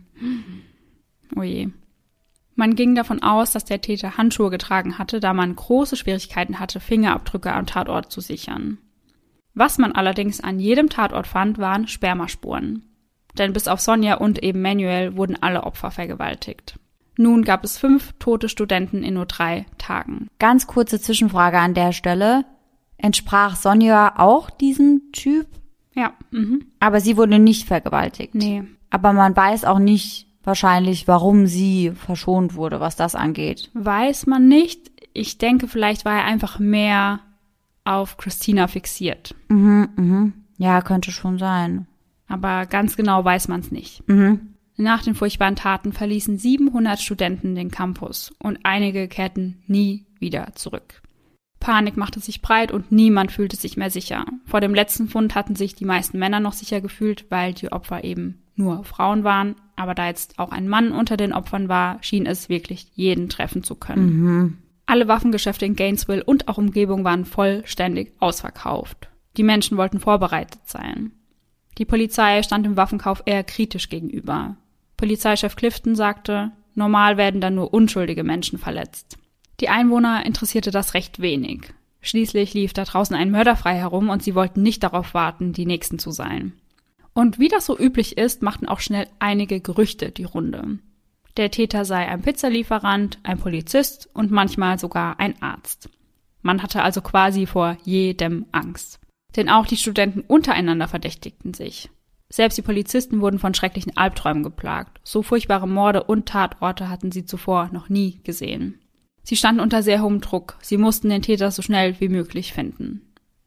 Speaker 2: Oh je. Man ging davon aus, dass der Täter Handschuhe getragen hatte, da man große Schwierigkeiten hatte, Fingerabdrücke am Tatort zu sichern. Was man allerdings an jedem Tatort fand, waren Spermaspuren. Denn bis auf Sonja und eben Manuel wurden alle Opfer vergewaltigt. Nun gab es fünf tote Studenten in nur drei Tagen.
Speaker 1: Ganz kurze Zwischenfrage an der Stelle. Entsprach Sonja auch diesem Typ?
Speaker 2: Ja, mhm.
Speaker 1: Aber sie wurde nicht vergewaltigt.
Speaker 2: Nee.
Speaker 1: Aber man weiß auch nicht wahrscheinlich, warum sie verschont wurde, was das angeht.
Speaker 2: Weiß man nicht. Ich denke, vielleicht war er einfach mehr auf Christina fixiert.
Speaker 1: Mhm, mhm. Ja, könnte schon sein.
Speaker 2: Aber ganz genau weiß man es nicht.
Speaker 1: Mhm.
Speaker 2: Nach den furchtbaren Taten verließen siebenhundert Studenten den Campus und einige kehrten nie wieder zurück. Panik machte sich breit und niemand fühlte sich mehr sicher. Vor dem letzten Fund hatten sich die meisten Männer noch sicher gefühlt, weil die Opfer eben nur Frauen waren. Aber da jetzt auch ein Mann unter den Opfern war, schien es wirklich jeden treffen zu können.
Speaker 1: Mhm.
Speaker 2: Alle Waffengeschäfte in Gainesville und auch Umgebung waren vollständig ausverkauft. Die Menschen wollten vorbereitet sein. Die Polizei stand dem Waffenkauf eher kritisch gegenüber. Polizeichef Clifton sagte, normal werden dann nur unschuldige Menschen verletzt. Die Einwohner interessierte das recht wenig. Schließlich lief da draußen ein Mörder frei herum und sie wollten nicht darauf warten, die Nächsten zu sein. Und wie das so üblich ist, machten auch schnell einige Gerüchte die Runde. Der Täter sei ein Pizzalieferant, ein Polizist und manchmal sogar ein Arzt. Man hatte also quasi vor jedem Angst. Denn auch die Studenten untereinander verdächtigten sich. Selbst die Polizisten wurden von schrecklichen Albträumen geplagt. So furchtbare Morde und Tatorte hatten sie zuvor noch nie gesehen. Sie standen unter sehr hohem Druck. Sie mussten den Täter so schnell wie möglich finden.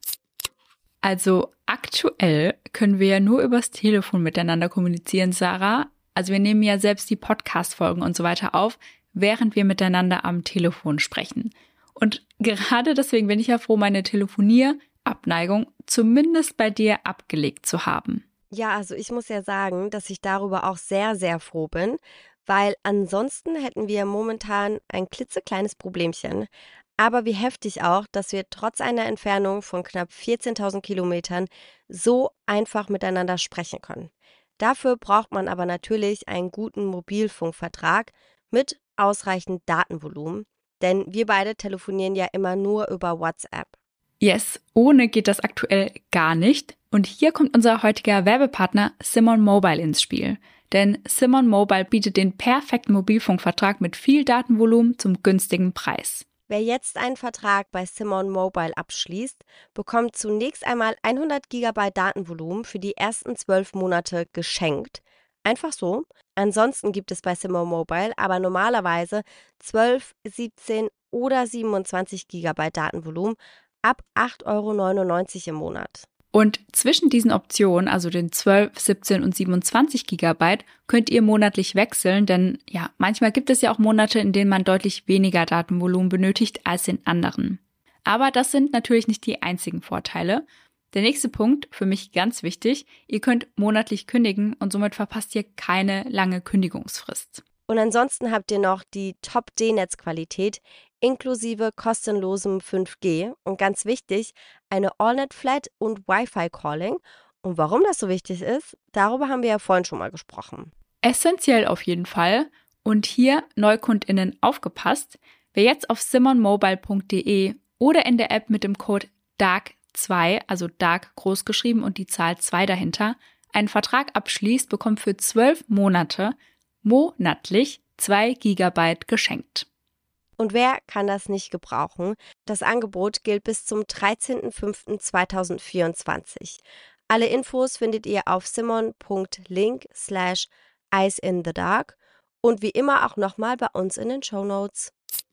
Speaker 4: Also aktuell können wir ja nur übers Telefon miteinander kommunizieren, Sarah. Also wir nehmen ja selbst die Podcast-Folgen und so weiter auf, während wir miteinander am Telefon sprechen. Und gerade deswegen bin ich ja froh, meine Telefonierabneigung zumindest bei dir abgelegt zu haben.
Speaker 3: Ja, also ich muss ja sagen, dass ich darüber auch sehr, sehr froh bin, weil ansonsten hätten wir momentan ein klitzekleines Problemchen. Aber wie heftig auch, dass wir trotz einer Entfernung von knapp vierzehntausend Kilometern so einfach miteinander sprechen können. Dafür braucht man aber natürlich einen guten Mobilfunkvertrag mit ausreichend Datenvolumen, denn wir beide telefonieren ja immer nur über WhatsApp.
Speaker 4: Yes, ohne geht das aktuell gar nicht. Und hier kommt unser heutiger Werbepartner Simon Mobile ins Spiel. Denn Simon Mobile bietet den perfekten Mobilfunkvertrag mit viel Datenvolumen zum günstigen Preis.
Speaker 3: Wer jetzt einen Vertrag bei Simon Mobile abschließt, bekommt zunächst einmal hundert Gigabyte Datenvolumen für die ersten zwölf Monate geschenkt. Einfach so. Ansonsten gibt es bei Simon Mobile aber normalerweise zwölf, siebzehn oder siebenundzwanzig Gigabyte Datenvolumen ab acht Euro neunundneunzig im Monat.
Speaker 4: Und zwischen diesen Optionen, also den zwölf, siebzehn und siebenundzwanzig Gigabyte, könnt ihr monatlich wechseln, denn ja, manchmal gibt es ja auch Monate, in denen man deutlich weniger Datenvolumen benötigt als in anderen. Aber das sind natürlich nicht die einzigen Vorteile. Der nächste Punkt, für mich ganz wichtig, ihr könnt monatlich kündigen und somit verpasst ihr keine lange Kündigungsfrist.
Speaker 3: Und ansonsten habt ihr noch die Top-D-Netzqualität inklusive kostenlosem fünf G und ganz wichtig, eine AllNet-Flat und Wi-Fi-Calling. Und warum das so wichtig ist, darüber haben wir ja vorhin schon mal gesprochen.
Speaker 4: Essentiell auf jeden Fall. Und hier NeukundInnen aufgepasst, wer jetzt auf simonmobile punkt de oder in der App mit dem Code D A R K zwei, also D A R K groß geschrieben und die Zahl zwei dahinter, einen Vertrag abschließt, bekommt für zwölf Monate monatlich zwei Gigabyte geschenkt.
Speaker 3: Und wer kann das nicht gebrauchen? Das Angebot gilt bis zum dreizehnten fünften zweitausendvierundzwanzig. Alle Infos findet ihr auf simon punkt link slash eyes in the dark und wie immer auch nochmal bei uns in den Shownotes.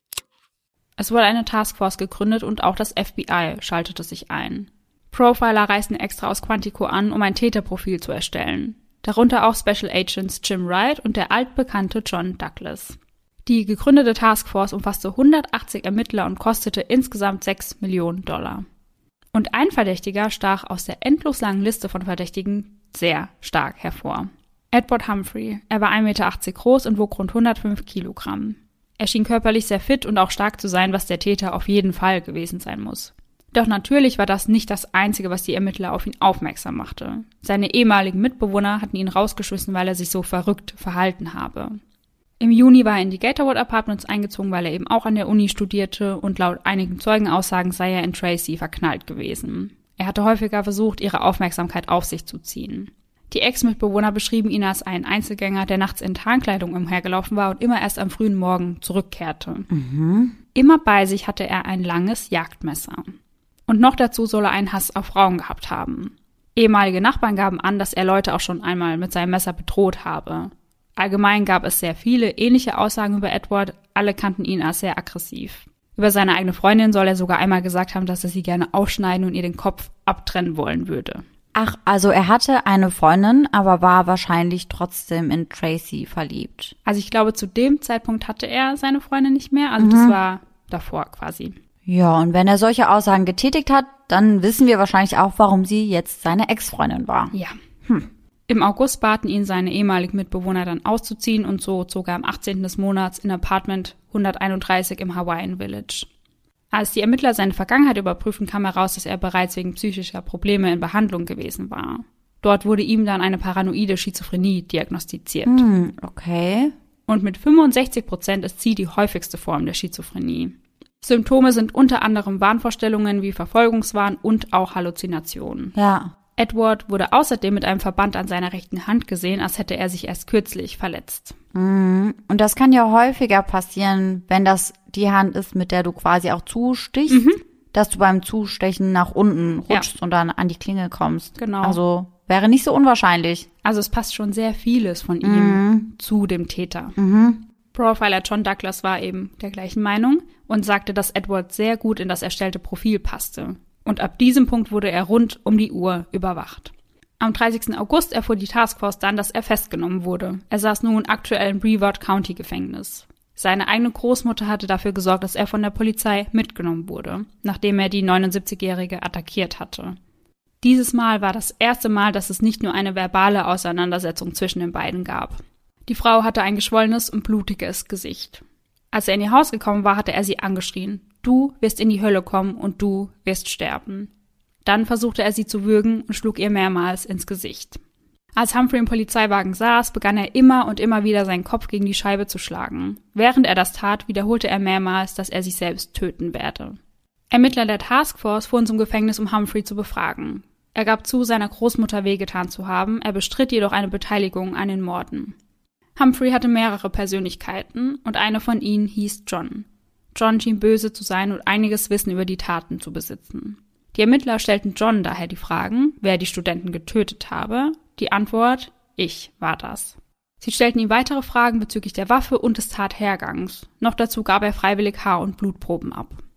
Speaker 2: Es wurde eine Taskforce gegründet und auch das F B I schaltete sich ein. Profiler reisten extra aus Quantico an, um ein Täterprofil zu erstellen. Darunter auch Special Agents Jim Wright und der altbekannte John Douglas. Die gegründete Taskforce umfasste hundertachtzig Ermittler und kostete insgesamt sechs Millionen Dollar. Und ein Verdächtiger stach aus der endlos langen Liste von Verdächtigen sehr stark hervor. Edward Humphrey. Er war ein Meter achtzig groß und wog rund hundertfünf Kilogramm. Er schien körperlich sehr fit und auch stark zu sein, was der Täter auf jeden Fall gewesen sein muss. Doch natürlich war das nicht das Einzige, was die Ermittler auf ihn aufmerksam machte. Seine ehemaligen Mitbewohner hatten ihn rausgeschmissen, weil er sich so verrückt verhalten habe. Im Juni war er in die Gatorwood Apartments eingezogen, weil er eben auch an der Uni studierte und laut einigen Zeugenaussagen sei er in Tracy verknallt gewesen. Er hatte häufiger versucht, ihre Aufmerksamkeit auf sich zu ziehen. Die Ex-Mitbewohner beschrieben ihn als einen Einzelgänger, der nachts in Tarnkleidung umhergelaufen war und immer erst am frühen Morgen zurückkehrte.
Speaker 1: Mhm.
Speaker 2: Immer bei sich hatte er ein langes Jagdmesser. Und noch dazu soll er einen Hass auf Frauen gehabt haben. Ehemalige Nachbarn gaben an, dass er Leute auch schon einmal mit seinem Messer bedroht habe. Allgemein gab es sehr viele ähnliche Aussagen über Edward, alle kannten ihn als sehr aggressiv. Über seine eigene Freundin soll er sogar einmal gesagt haben, dass er sie gerne aufschneiden und ihr den Kopf abtrennen wollen würde.
Speaker 1: Ach, also er hatte eine Freundin, aber war wahrscheinlich trotzdem in Tracy verliebt.
Speaker 2: Also ich glaube, zu dem Zeitpunkt hatte er seine Freundin nicht mehr, also mhm. das war davor quasi.
Speaker 1: Ja, und wenn er solche Aussagen getätigt hat, dann wissen wir wahrscheinlich auch, warum sie jetzt seine Ex-Freundin war.
Speaker 2: Ja.
Speaker 1: Hm.
Speaker 2: Im August baten ihn seine ehemaligen Mitbewohner dann auszuziehen und so zog er am achtzehnten des Monats in Apartment hunderteinunddreißig im Hawaiian Village. Als die Ermittler seine Vergangenheit überprüften, kam heraus, dass er bereits wegen psychischer Probleme in Behandlung gewesen war. Dort wurde ihm dann eine paranoide Schizophrenie diagnostiziert.
Speaker 1: Hm, okay.
Speaker 2: Und mit fünfundsechzig Prozent ist sie die häufigste Form der Schizophrenie. Symptome sind unter anderem Wahnvorstellungen wie Verfolgungswahn und auch Halluzinationen.
Speaker 1: Ja.
Speaker 2: Edward wurde außerdem mit einem Verband an seiner rechten Hand gesehen, als hätte er sich erst kürzlich verletzt.
Speaker 1: Mhm. Und das kann ja häufiger passieren, wenn das die Hand ist, mit der du quasi auch zustichst,
Speaker 2: Mhm.
Speaker 1: dass du beim Zustechen nach unten rutschst
Speaker 2: Ja.
Speaker 1: und dann an die Klinge kommst.
Speaker 2: Genau.
Speaker 1: Also wäre nicht so unwahrscheinlich.
Speaker 2: Also es passt schon sehr vieles von ihm
Speaker 1: Mhm.
Speaker 2: zu dem Täter.
Speaker 1: Mhm.
Speaker 2: Profiler John Douglas war eben der gleichen Meinung und sagte, dass Edward sehr gut in das erstellte Profil passte. Und ab diesem Punkt wurde er rund um die Uhr überwacht. Am dreißigsten August erfuhr die Taskforce dann, dass er festgenommen wurde. Er saß nun aktuell im Brevard County Gefängnis. Seine eigene Großmutter hatte dafür gesorgt, dass er von der Polizei mitgenommen wurde, nachdem er die neunundsiebzigjährige attackiert hatte. Dieses Mal war das erste Mal, dass es nicht nur eine verbale Auseinandersetzung zwischen den beiden gab. Die Frau hatte ein geschwollenes und blutiges Gesicht. Als er in ihr Haus gekommen war, hatte er sie angeschrien. Du wirst in die Hölle kommen und du wirst sterben. Dann versuchte er sie zu würgen und schlug ihr mehrmals ins Gesicht. Als Humphrey im Polizeiwagen saß, begann er immer und immer wieder seinen Kopf gegen die Scheibe zu schlagen. Während er das tat, wiederholte er mehrmals, dass er sich selbst töten werde. Ermittler der Taskforce fuhren zum Gefängnis, um Humphrey zu befragen. Er gab zu, seiner Großmutter wehgetan zu haben, er bestritt jedoch eine Beteiligung an den Morden. Humphrey hatte mehrere Persönlichkeiten und eine von ihnen hieß John. John schien böse zu sein und einiges Wissen über die Taten zu besitzen. Die Ermittler stellten John daher die Fragen, wer die Studenten getötet habe. Die Antwort, ich war das. Sie stellten ihm weitere Fragen bezüglich der Waffe und des Tathergangs. Noch dazu gab er freiwillig Haar- und Blutproben ab.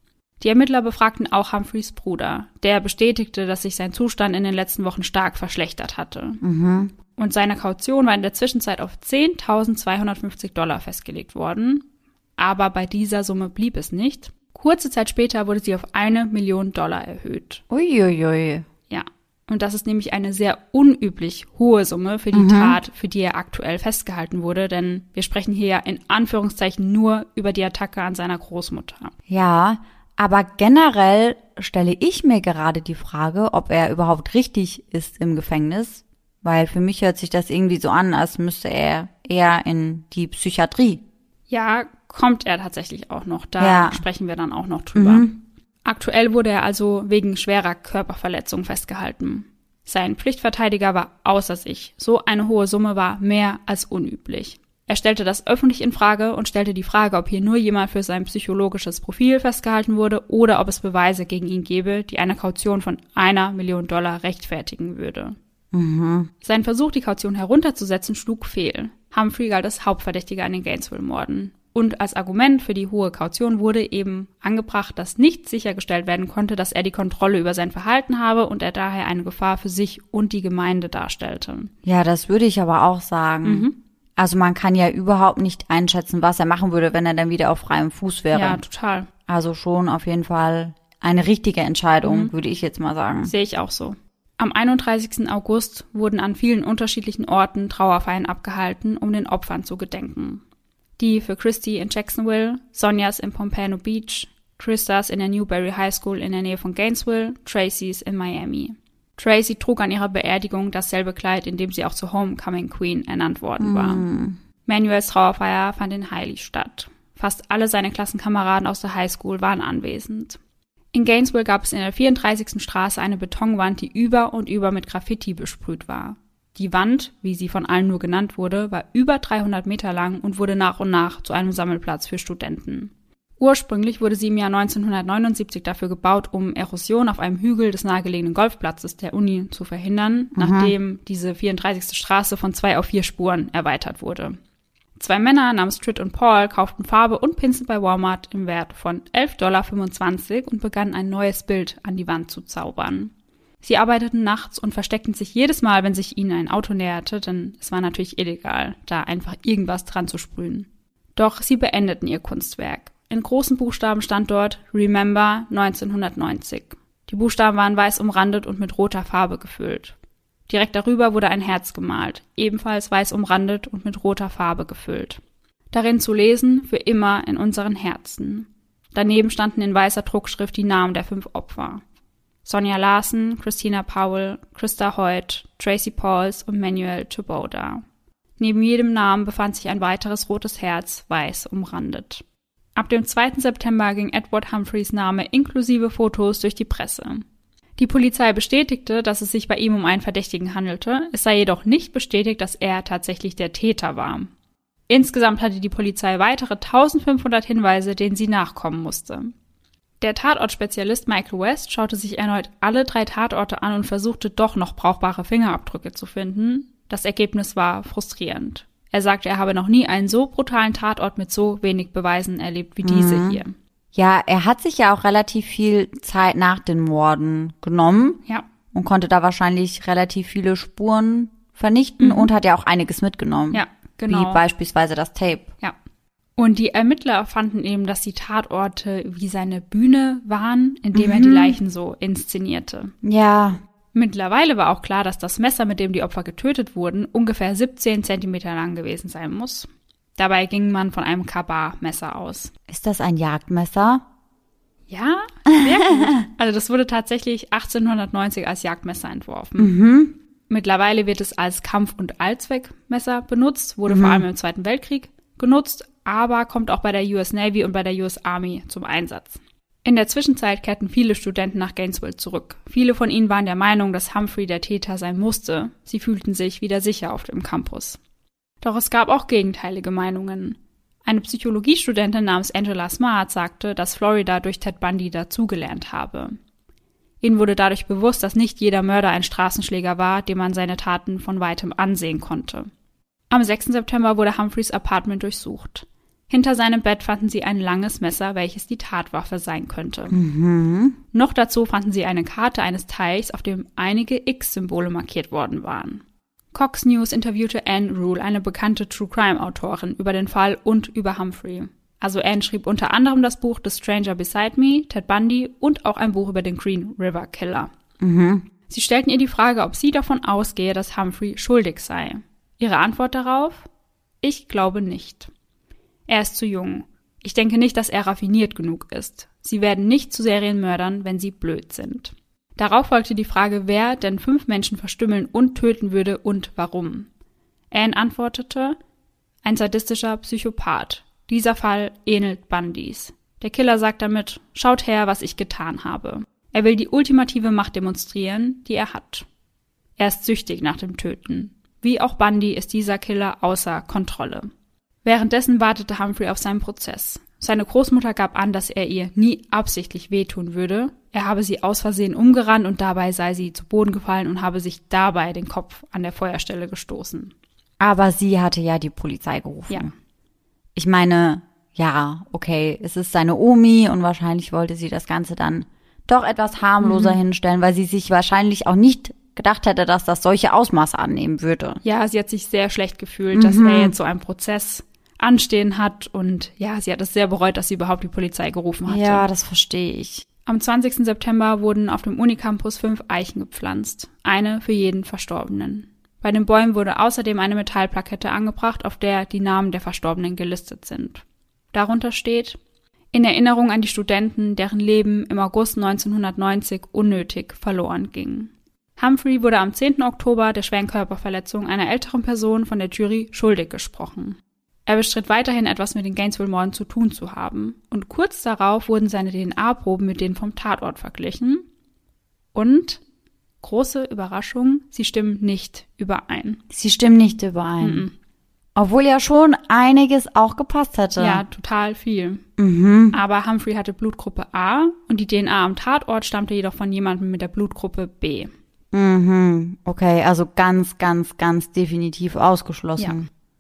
Speaker 2: Die Ermittler befragten auch Humphreys Bruder. Der bestätigte, dass sich sein Zustand in den letzten Wochen stark verschlechtert hatte.
Speaker 1: Mhm.
Speaker 2: Und seine Kaution war in der Zwischenzeit auf zehntausendzweihundertfünfzig Dollar festgelegt worden. Aber bei dieser Summe blieb es nicht. Kurze Zeit später wurde sie auf eine Million Dollar erhöht.
Speaker 1: Uiuiui.
Speaker 2: Ja, und das ist nämlich eine sehr unüblich hohe Summe für die
Speaker 1: Mhm.
Speaker 2: Tat, für die er aktuell festgehalten wurde. Denn wir sprechen hier ja in Anführungszeichen nur über die Attacke an seiner Großmutter.
Speaker 1: Ja, aber generell stelle ich mir gerade die Frage, ob er überhaupt richtig ist im Gefängnis. Weil für mich hört sich das irgendwie so an, als müsste er eher in die Psychiatrie.
Speaker 2: Ja, kommt er tatsächlich auch noch. Da
Speaker 1: Ja.
Speaker 2: sprechen wir dann auch noch drüber.
Speaker 1: Mhm.
Speaker 2: Aktuell wurde er also wegen schwerer Körperverletzung festgehalten. Sein Pflichtverteidiger war außer sich. So eine hohe Summe war mehr als unüblich. Er stellte das öffentlich in Frage und stellte die Frage, ob hier nur jemand für sein psychologisches Profil festgehalten wurde oder ob es Beweise gegen ihn gäbe, die eine Kaution von einer Million Dollar rechtfertigen würde.
Speaker 1: Mhm.
Speaker 2: Sein Versuch, die Kaution herunterzusetzen, schlug fehl. Humphrey galt als Hauptverdächtiger an den Gainesville-Morden. Und als Argument für die hohe Kaution wurde eben angebracht, dass nicht sichergestellt werden konnte, dass er die Kontrolle über sein Verhalten habe und er daher eine Gefahr für sich und die Gemeinde darstellte.
Speaker 1: Ja, das würde ich aber auch sagen.
Speaker 2: Mhm.
Speaker 1: Also man kann ja überhaupt nicht einschätzen, was er machen würde, wenn er dann wieder auf freiem Fuß wäre.
Speaker 2: Ja, total.
Speaker 1: Also schon auf jeden Fall eine richtige Entscheidung,
Speaker 2: Mhm.
Speaker 1: würde ich jetzt mal sagen.
Speaker 2: Sehe ich auch so. Am einunddreißigsten August wurden an vielen unterschiedlichen Orten Trauerfeiern abgehalten, um den Opfern zu gedenken. Die für Christy in Jacksonville, Sonias in Pompano Beach, Christas in der Newberry High School in der Nähe von Gainesville, Tracys in Miami. Tracy trug an ihrer Beerdigung dasselbe Kleid, in dem sie auch zur Homecoming Queen ernannt worden war.
Speaker 1: Mm.
Speaker 2: Manuels Trauerfeier fand in Hailey statt. Fast alle seine Klassenkameraden aus der High School waren anwesend. In Gainesville gab es in der vierunddreißigsten Straße eine Betonwand, die über und über mit Graffiti besprüht war. Die Wand, wie sie von allen nur genannt wurde, war über dreihundert Meter lang und wurde nach und nach zu einem Sammelplatz für Studenten. Ursprünglich wurde sie im Jahr neunzehnhundertneunundsiebzig dafür gebaut, um Erosion auf einem Hügel des nahegelegenen Golfplatzes der Uni zu verhindern,
Speaker 1: Mhm.
Speaker 2: nachdem diese vierunddreißigste Straße von zwei auf vier Spuren erweitert wurde. Zwei Männer namens Tritt und Paul kauften Farbe und Pinsel bei Walmart im Wert von elf Komma fünfundzwanzig Dollar und begannen ein neues Bild an die Wand zu zaubern. Sie arbeiteten nachts und versteckten sich jedes Mal, wenn sich ihnen ein Auto näherte, denn es war natürlich illegal, da einfach irgendwas dran zu sprühen. Doch sie beendeten ihr Kunstwerk. In großen Buchstaben stand dort Remember neunzehnhundertneunzig. Die Buchstaben waren weiß umrandet und mit roter Farbe gefüllt. Direkt darüber wurde ein Herz gemalt, ebenfalls weiß umrandet und mit roter Farbe gefüllt. Darin zu lesen, für immer in unseren Herzen. Daneben standen in weißer Druckschrift die Namen der fünf Opfer. Sonja Larsen, Christina Powell, Christa Hoyt, Tracy Pauls und Manuel Teboda. Neben jedem Namen befand sich ein weiteres rotes Herz, weiß umrandet. Ab dem zweiten September ging Edward Humphreys Name inklusive Fotos durch die Presse. Die Polizei bestätigte, dass es sich bei ihm um einen Verdächtigen handelte, es sei jedoch nicht bestätigt, dass er tatsächlich der Täter war. Insgesamt hatte die Polizei weitere eintausendfünfhundert Hinweise, denen sie nachkommen musste. Der Tatortspezialist Michael West schaute sich erneut alle drei Tatorte an und versuchte doch noch brauchbare Fingerabdrücke zu finden. Das Ergebnis war frustrierend. Er sagte, er habe noch nie einen so brutalen Tatort mit so wenig Beweisen erlebt wie diese
Speaker 1: Mhm.
Speaker 2: hier.
Speaker 1: Ja, er hat sich ja auch relativ viel Zeit nach den Morden genommen
Speaker 2: Ja,
Speaker 1: und konnte da wahrscheinlich relativ viele Spuren vernichten
Speaker 2: Mhm.
Speaker 1: und hat ja auch einiges mitgenommen.
Speaker 2: ja, genau.
Speaker 1: Wie beispielsweise das Tape.
Speaker 2: Ja. Und die Ermittler fanden eben, dass die Tatorte wie seine Bühne waren, indem er die Leichen so inszenierte.
Speaker 1: Ja,
Speaker 2: Mittlerweile war auch klar, dass das Messer, mit dem die Opfer getötet wurden, ungefähr siebzehn Zentimeter lang gewesen sein muss. Dabei ging man von einem Kabar-Messer aus.
Speaker 1: ist das ein Jagdmesser?
Speaker 2: Ja, sehr gut. Also das wurde tatsächlich achtzehnhundertneunzig als Jagdmesser entworfen.
Speaker 1: Mhm.
Speaker 2: Mittlerweile wird es als Kampf- und Allzweckmesser benutzt, wurde
Speaker 1: Mhm.
Speaker 2: vor allem im Zweiten Weltkrieg genutzt, aber kommt auch bei der U S Navy und bei der U S Army zum Einsatz. In der Zwischenzeit kehrten viele Studenten nach Gainesville zurück. Viele von ihnen waren der Meinung, dass Humphrey der Täter sein musste. Sie fühlten sich wieder sicher auf dem Campus. Doch es gab auch gegenteilige Meinungen. Eine Psychologiestudentin namens Angela Smart sagte, dass Florida durch Ted Bundy dazugelernt habe. Ihnen wurde dadurch bewusst, dass nicht jeder Mörder ein Straßenschläger war, dem man seine Taten von weitem ansehen konnte. Am sechsten September wurde Humphreys Apartment durchsucht. Hinter seinem Bett fanden sie ein langes Messer, welches die Tatwaffe sein könnte.
Speaker 1: Mhm.
Speaker 2: Noch dazu fanden sie eine Karte eines Teichs, auf dem einige X-Symbole markiert worden waren. Cox News interviewte Anne Rule, eine bekannte True-Crime-Autorin, über den Fall und über Humphrey. Also Anne schrieb unter anderem das Buch The Stranger Beside Me, Ted Bundy und auch ein Buch über den Green River Killer.
Speaker 1: Mhm.
Speaker 2: Sie stellten ihr die Frage, ob sie davon ausgehe, dass Humphrey schuldig sei. Ihre Antwort darauf? Ich glaube nicht. Er ist zu jung. Ich denke nicht, dass er raffiniert genug ist. Sie werden nicht zu Serienmördern, wenn sie blöd sind. Darauf folgte die Frage, wer denn fünf Menschen verstümmeln und töten würde und warum. Anne antwortete, ein sadistischer Psychopath. Dieser Fall ähnelt Bundys. Der Killer sagt damit, schaut her, was ich getan habe. Er will die ultimative Macht demonstrieren, die er hat. Er ist süchtig nach dem Töten. Wie auch Bundy ist dieser Killer außer Kontrolle. Währenddessen wartete Humphrey auf seinen Prozess. Seine Großmutter gab an, dass er ihr nie absichtlich wehtun würde. Er habe sie aus Versehen umgerannt und dabei sei sie zu Boden gefallen und habe sich dabei den Kopf an der Feuerstelle gestoßen.
Speaker 1: Aber sie hatte ja die Polizei gerufen.
Speaker 2: Ja.
Speaker 1: Ich meine, ja, okay, es ist seine Omi und wahrscheinlich wollte sie das Ganze dann doch etwas harmloser mhm. hinstellen, weil sie sich wahrscheinlich auch nicht gedacht hätte, dass das solche Ausmaße annehmen würde.
Speaker 2: Ja, sie hat sich sehr schlecht gefühlt, mhm. dass er jetzt so einen Prozess anstehen hat und ja, sie hat es sehr bereut, dass sie überhaupt die Polizei gerufen hatte.
Speaker 1: Ja, das verstehe ich.
Speaker 2: Am zwanzigsten September wurden auf dem Unicampus fünf Eichen gepflanzt, eine für jeden Verstorbenen. Bei den Bäumen wurde außerdem eine Metallplakette angebracht, auf der die Namen der Verstorbenen gelistet sind. Darunter steht: In Erinnerung an die Studenten, deren Leben im August neunzehnhundertneunzig unnötig verloren ging. Humphrey wurde am zehnten Oktober der schweren Körperverletzung einer älteren Person von der Jury schuldig gesprochen. Er bestritt weiterhin, etwas mit den Gainesville-Morden zu tun zu haben. Und kurz darauf wurden seine D N A-Proben mit denen vom Tatort verglichen. Und, große Überraschung, sie stimmen nicht überein.
Speaker 1: Sie stimmen nicht überein.
Speaker 2: Mhm.
Speaker 1: Obwohl ja schon einiges auch gepasst hätte.
Speaker 2: Ja, total viel.
Speaker 1: Mhm.
Speaker 2: Aber Humphrey hatte Blutgruppe A und die D N A am Tatort stammte jedoch von jemandem mit der Blutgruppe B.
Speaker 1: Mhm. Okay, also ganz, ganz, ganz definitiv ausgeschlossen.
Speaker 2: Ja.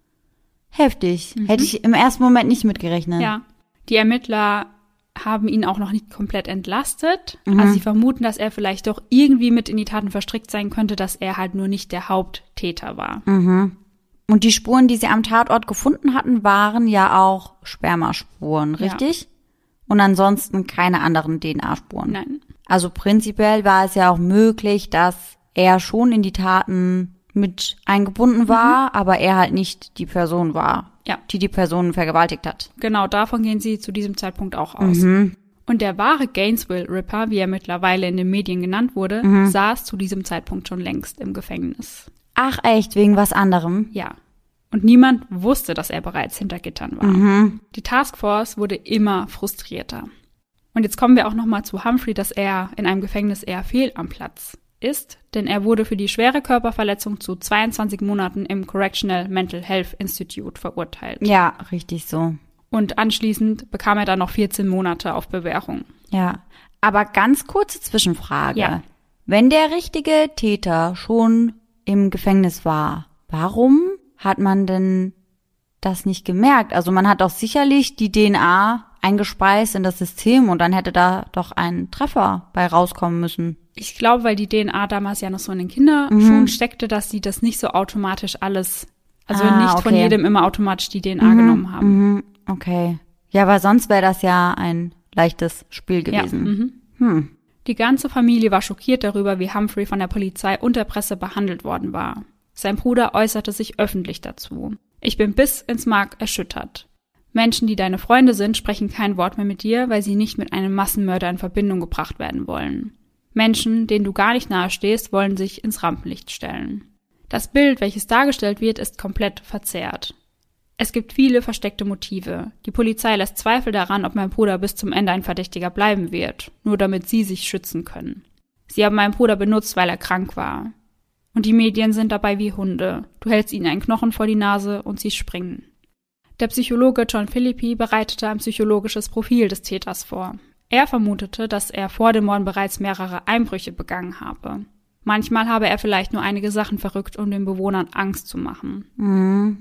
Speaker 1: Heftig.
Speaker 2: Mhm.
Speaker 1: Hätte ich im ersten Moment nicht mitgerechnet.
Speaker 2: Ja. Die Ermittler haben ihn auch noch nicht komplett entlastet.
Speaker 1: Mhm.
Speaker 2: Also sie vermuten, dass er vielleicht doch irgendwie mit in die Taten verstrickt sein könnte, dass er halt nur nicht der Haupttäter war.
Speaker 1: Mhm. Und die Spuren, die sie am Tatort gefunden hatten, waren ja auch Spermaspuren, richtig? Ja. Und ansonsten keine anderen D N A-Spuren.
Speaker 2: Nein.
Speaker 1: Also prinzipiell war es ja auch möglich, dass er schon in die Taten mit eingebunden war, mhm. aber er halt nicht die Person war,
Speaker 2: ja.
Speaker 1: die die Person vergewaltigt hat.
Speaker 2: Genau, davon gehen sie zu diesem Zeitpunkt auch aus.
Speaker 1: Mhm.
Speaker 2: Und der wahre Gainesville-Ripper, wie er mittlerweile in den Medien genannt wurde, mhm. saß zu diesem Zeitpunkt schon längst im Gefängnis.
Speaker 1: Ach echt, wegen was anderem?
Speaker 2: Ja. Und niemand wusste, dass er bereits hinter Gittern war.
Speaker 1: Mhm.
Speaker 2: Die Taskforce wurde immer frustrierter. Und jetzt kommen wir auch nochmal zu Humphrey, dass er in einem Gefängnis eher fehl am Platz ist, denn er wurde für die schwere Körperverletzung zu zweiundzwanzig Monaten im Correctional Mental Health Institute verurteilt.
Speaker 1: Ja, richtig so.
Speaker 2: Und anschließend bekam er dann noch vierzehn Monate auf Bewährung.
Speaker 1: Ja, aber ganz kurze Zwischenfrage.
Speaker 2: Ja.
Speaker 1: Wenn der richtige Täter schon im Gefängnis war, warum hat man denn das nicht gemerkt? Also man hat doch sicherlich die D N A eingespeist in das System und dann hätte da doch ein Treffer bei rauskommen müssen.
Speaker 2: Ich glaube, weil die D N A damals ja noch so in den Kinderschuhen mhm. steckte, dass sie das nicht so automatisch alles, also
Speaker 1: ah,
Speaker 2: nicht
Speaker 1: okay.
Speaker 2: von jedem immer automatisch die D N A
Speaker 1: mhm,
Speaker 2: genommen haben.
Speaker 1: Mhm, okay. Ja, weil sonst wäre das ja ein leichtes Spiel gewesen.
Speaker 2: Ja, mhm.
Speaker 1: hm.
Speaker 2: Die ganze Familie war schockiert darüber, wie Humphrey von der Polizei und der Presse behandelt worden war. Sein Bruder äußerte sich öffentlich dazu. Ich bin bis ins Mark erschüttert. Menschen, die deine Freunde sind, sprechen kein Wort mehr mit dir, weil sie nicht mit einem Massenmörder in Verbindung gebracht werden wollen. Menschen, denen du gar nicht nahe stehst, wollen sich ins Rampenlicht stellen. Das Bild, welches dargestellt wird, ist komplett verzerrt. Es gibt viele versteckte Motive. Die Polizei lässt Zweifel daran, ob mein Bruder bis zum Ende ein Verdächtiger bleiben wird, nur damit sie sich schützen können. Sie haben meinen Bruder benutzt, weil er krank war. Und die Medien sind dabei wie Hunde. Du hältst ihnen einen Knochen vor die Nase und sie springen. Der Psychologe John Philippi bereitete ein psychologisches Profil des Täters vor. Er vermutete, dass er vor dem Morden bereits mehrere Einbrüche begangen habe. Manchmal habe er vielleicht nur einige Sachen verrückt, um den Bewohnern Angst zu machen.
Speaker 1: Mhm.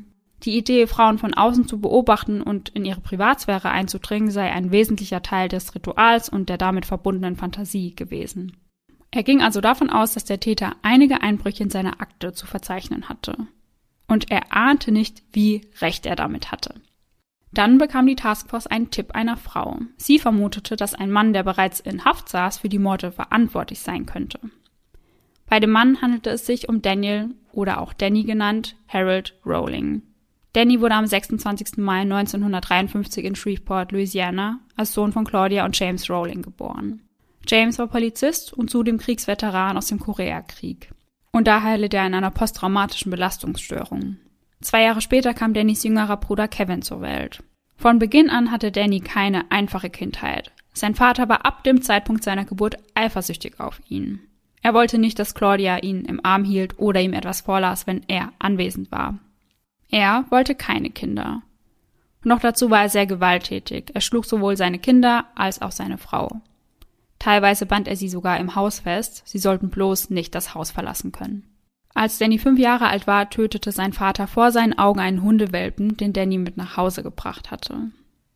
Speaker 2: Die Idee, Frauen von außen zu beobachten und in ihre Privatsphäre einzudringen, sei ein wesentlicher Teil des Rituals und der damit verbundenen Fantasie gewesen. Er ging also davon aus, dass der Täter einige Einbrüche in seiner Akte zu verzeichnen hatte. Und er ahnte nicht, wie recht er damit hatte. Dann bekam die Taskforce einen Tipp einer Frau. Sie vermutete, dass ein Mann, der bereits in Haft saß, für die Morde verantwortlich sein könnte. Bei dem Mann handelte es sich um Daniel, oder auch Danny genannt, Harold Rowling. Danny wurde am sechsundzwanzigsten Mai neunzehnhundertdreiundfünfzig in Shreveport, Louisiana, als Sohn von Claudia und James Rowling geboren. James war Polizist und zudem Kriegsveteran aus dem Koreakrieg. Und daher litt er an einer posttraumatischen Belastungsstörung. Zwei Jahre später kam Dannys jüngerer Bruder Kevin zur Welt. Von Beginn an hatte Danny keine einfache Kindheit. Sein Vater war ab dem Zeitpunkt seiner Geburt eifersüchtig auf ihn. Er wollte nicht, dass Claudia ihn im Arm hielt oder ihm etwas vorlas, wenn er anwesend war. Er wollte keine Kinder. Noch dazu war er sehr gewalttätig. Er schlug sowohl seine Kinder als auch seine Frau. Teilweise band er sie sogar im Haus fest. Sie sollten bloß nicht das Haus verlassen können. Als Danny fünf Jahre alt war, tötete sein Vater vor seinen Augen einen Hundewelpen, den Danny mit nach Hause gebracht hatte.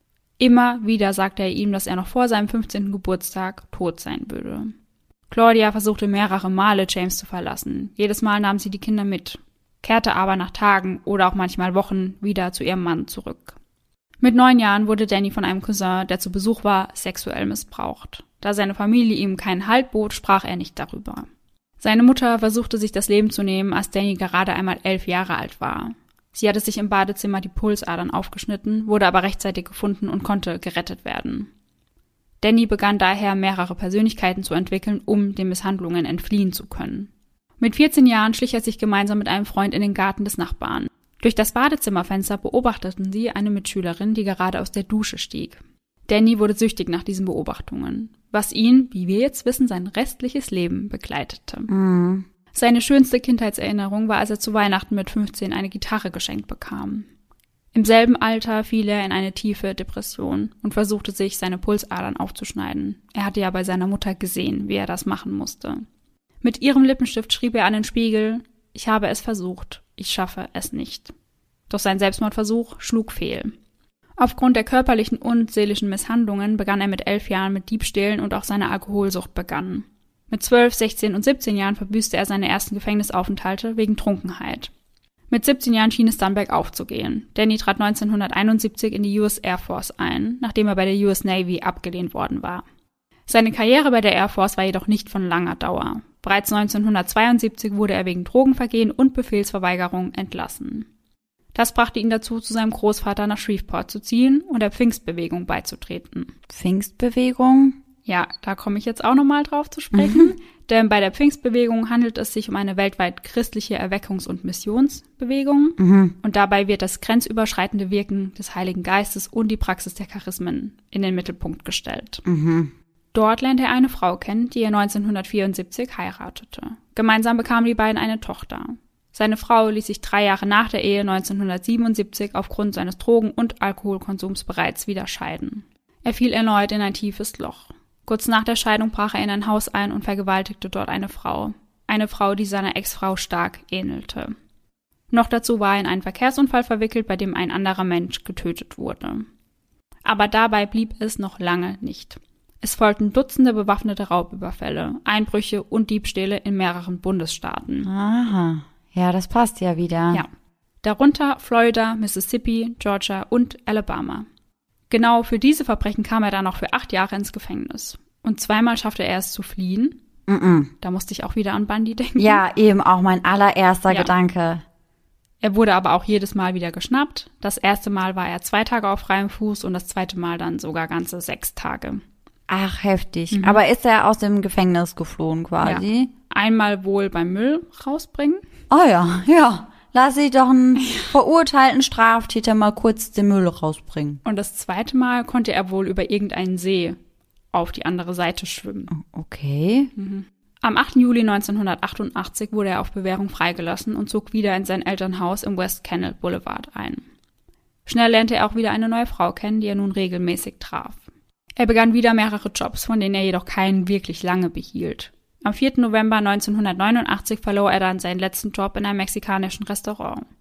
Speaker 2: Immer wieder sagte er ihm, dass er noch vor seinem fünfzehnten Geburtstag tot sein würde. Claudia versuchte mehrere Male, James zu verlassen. Jedes Mal nahm sie die Kinder mit, kehrte aber nach Tagen oder auch manchmal Wochen wieder zu ihrem Mann zurück. Mit neun Jahren wurde Danny von einem Cousin, der zu Besuch war, sexuell missbraucht. Da seine Familie ihm keinen Halt bot, sprach er nicht darüber. Seine Mutter versuchte sich das Leben zu nehmen, als Danny gerade einmal elf Jahre alt war. Sie hatte sich im Badezimmer die Pulsadern aufgeschnitten, wurde aber rechtzeitig gefunden und konnte gerettet werden. Danny begann daher, mehrere Persönlichkeiten zu entwickeln, um den Misshandlungen entfliehen zu können. Mit vierzehn Jahren schlich er sich gemeinsam mit einem Freund in den Garten des Nachbarn. Durch das Badezimmerfenster beobachteten sie eine Mitschülerin, die gerade aus der Dusche stieg. Danny wurde süchtig nach diesen Beobachtungen, was ihn, wie wir jetzt wissen, sein restliches Leben begleitete.
Speaker 1: Mhm.
Speaker 2: Seine schönste Kindheitserinnerung war, als er zu Weihnachten mit fünfzehn eine Gitarre geschenkt bekam. Im selben Alter fiel er in eine tiefe Depression und versuchte sich, seine Pulsadern aufzuschneiden. Er hatte ja bei seiner Mutter gesehen, wie er das machen musste. Mit ihrem Lippenstift schrieb er an den Spiegel: Ich habe es versucht, ich schaffe es nicht. Doch sein Selbstmordversuch schlug fehl. Aufgrund der körperlichen und seelischen Misshandlungen begann er mit elf Jahren mit Diebstählen und auch seine Alkoholsucht begann. Mit zwölf, sechzehn und siebzehn Jahren verbüßte er seine ersten Gefängnisaufenthalte wegen Trunkenheit. Mit siebzehn Jahren schien es dann bergauf zu gehen. Danny trat neunzehnhunderteinundsiebzig in die U S Air Force ein, nachdem er bei der U S Navy abgelehnt worden war. Seine Karriere bei der Air Force war jedoch nicht von langer Dauer. Bereits neunzehnhundertzweiundsiebzig wurde er wegen Drogenvergehen und Befehlsverweigerung entlassen. Das brachte ihn dazu, zu seinem Großvater nach Shreveport zu ziehen und der Pfingstbewegung beizutreten.
Speaker 1: Pfingstbewegung?
Speaker 2: Ja, da komme ich jetzt auch nochmal drauf zu sprechen, denn bei der Pfingstbewegung handelt es sich um eine weltweit christliche Erweckungs- und Missionsbewegung
Speaker 1: Mhm.
Speaker 2: und dabei wird das grenzüberschreitende Wirken des Heiligen Geistes und die Praxis der Charismen in den Mittelpunkt gestellt.
Speaker 1: Mhm.
Speaker 2: Dort lernte er eine Frau kennen, die er neunzehnhundertvierundsiebzig heiratete. Gemeinsam bekamen die beiden eine Tochter. Seine Frau ließ sich drei Jahre nach der Ehe neunzehnhundertsiebenundsiebzig aufgrund seines Drogen- und Alkoholkonsums bereits wieder scheiden. Er fiel erneut in ein tiefes Loch. Kurz nach der Scheidung brach er in ein Haus ein und vergewaltigte dort eine Frau. Eine Frau, die seiner Ex-Frau stark ähnelte. Noch dazu war er in einen Verkehrsunfall verwickelt, bei dem ein anderer Mensch getötet wurde. Aber dabei blieb es noch lange nicht. Es folgten Dutzende bewaffnete Raubüberfälle, Einbrüche und Diebstähle in mehreren Bundesstaaten.
Speaker 1: Aha, ja, das passt ja wieder.
Speaker 2: Ja, darunter Florida, Mississippi, Georgia und Alabama. Genau für diese Verbrechen kam er dann noch für acht Jahre ins Gefängnis. Und zweimal schaffte er es zu fliehen.
Speaker 1: Mhm.
Speaker 2: Da musste ich auch wieder an Bundy denken.
Speaker 1: Ja, eben auch mein allererster
Speaker 2: Ja.
Speaker 1: Gedanke.
Speaker 2: Er wurde aber auch jedes Mal wieder geschnappt. Das erste Mal war er zwei Tage auf freiem Fuß und das zweite Mal dann sogar ganze sechs Tage.
Speaker 1: Ach, heftig.
Speaker 2: Mhm.
Speaker 1: Aber ist er aus dem Gefängnis geflohen quasi?
Speaker 2: Einmal wohl beim Müll rausbringen.
Speaker 1: Oh ja, ja. Lass ich doch einen verurteilten Straftäter mal kurz den Müll rausbringen.
Speaker 2: Und das zweite Mal konnte er wohl über irgendeinen See auf die andere Seite schwimmen.
Speaker 1: Okay.
Speaker 2: Am achten Juli neunzehnhundertachtundachtzig wurde er auf Bewährung freigelassen und zog wieder in sein Elternhaus im West Canal Boulevard ein. Schnell lernte er auch wieder eine neue Frau kennen, die er nun regelmäßig traf. Er begann wieder mehrere Jobs, von denen er jedoch keinen wirklich lange behielt. Am vierten November neunzehnhundertneunundachtzig verlor er dann seinen letzten Job in einem mexikanischen Restaurant.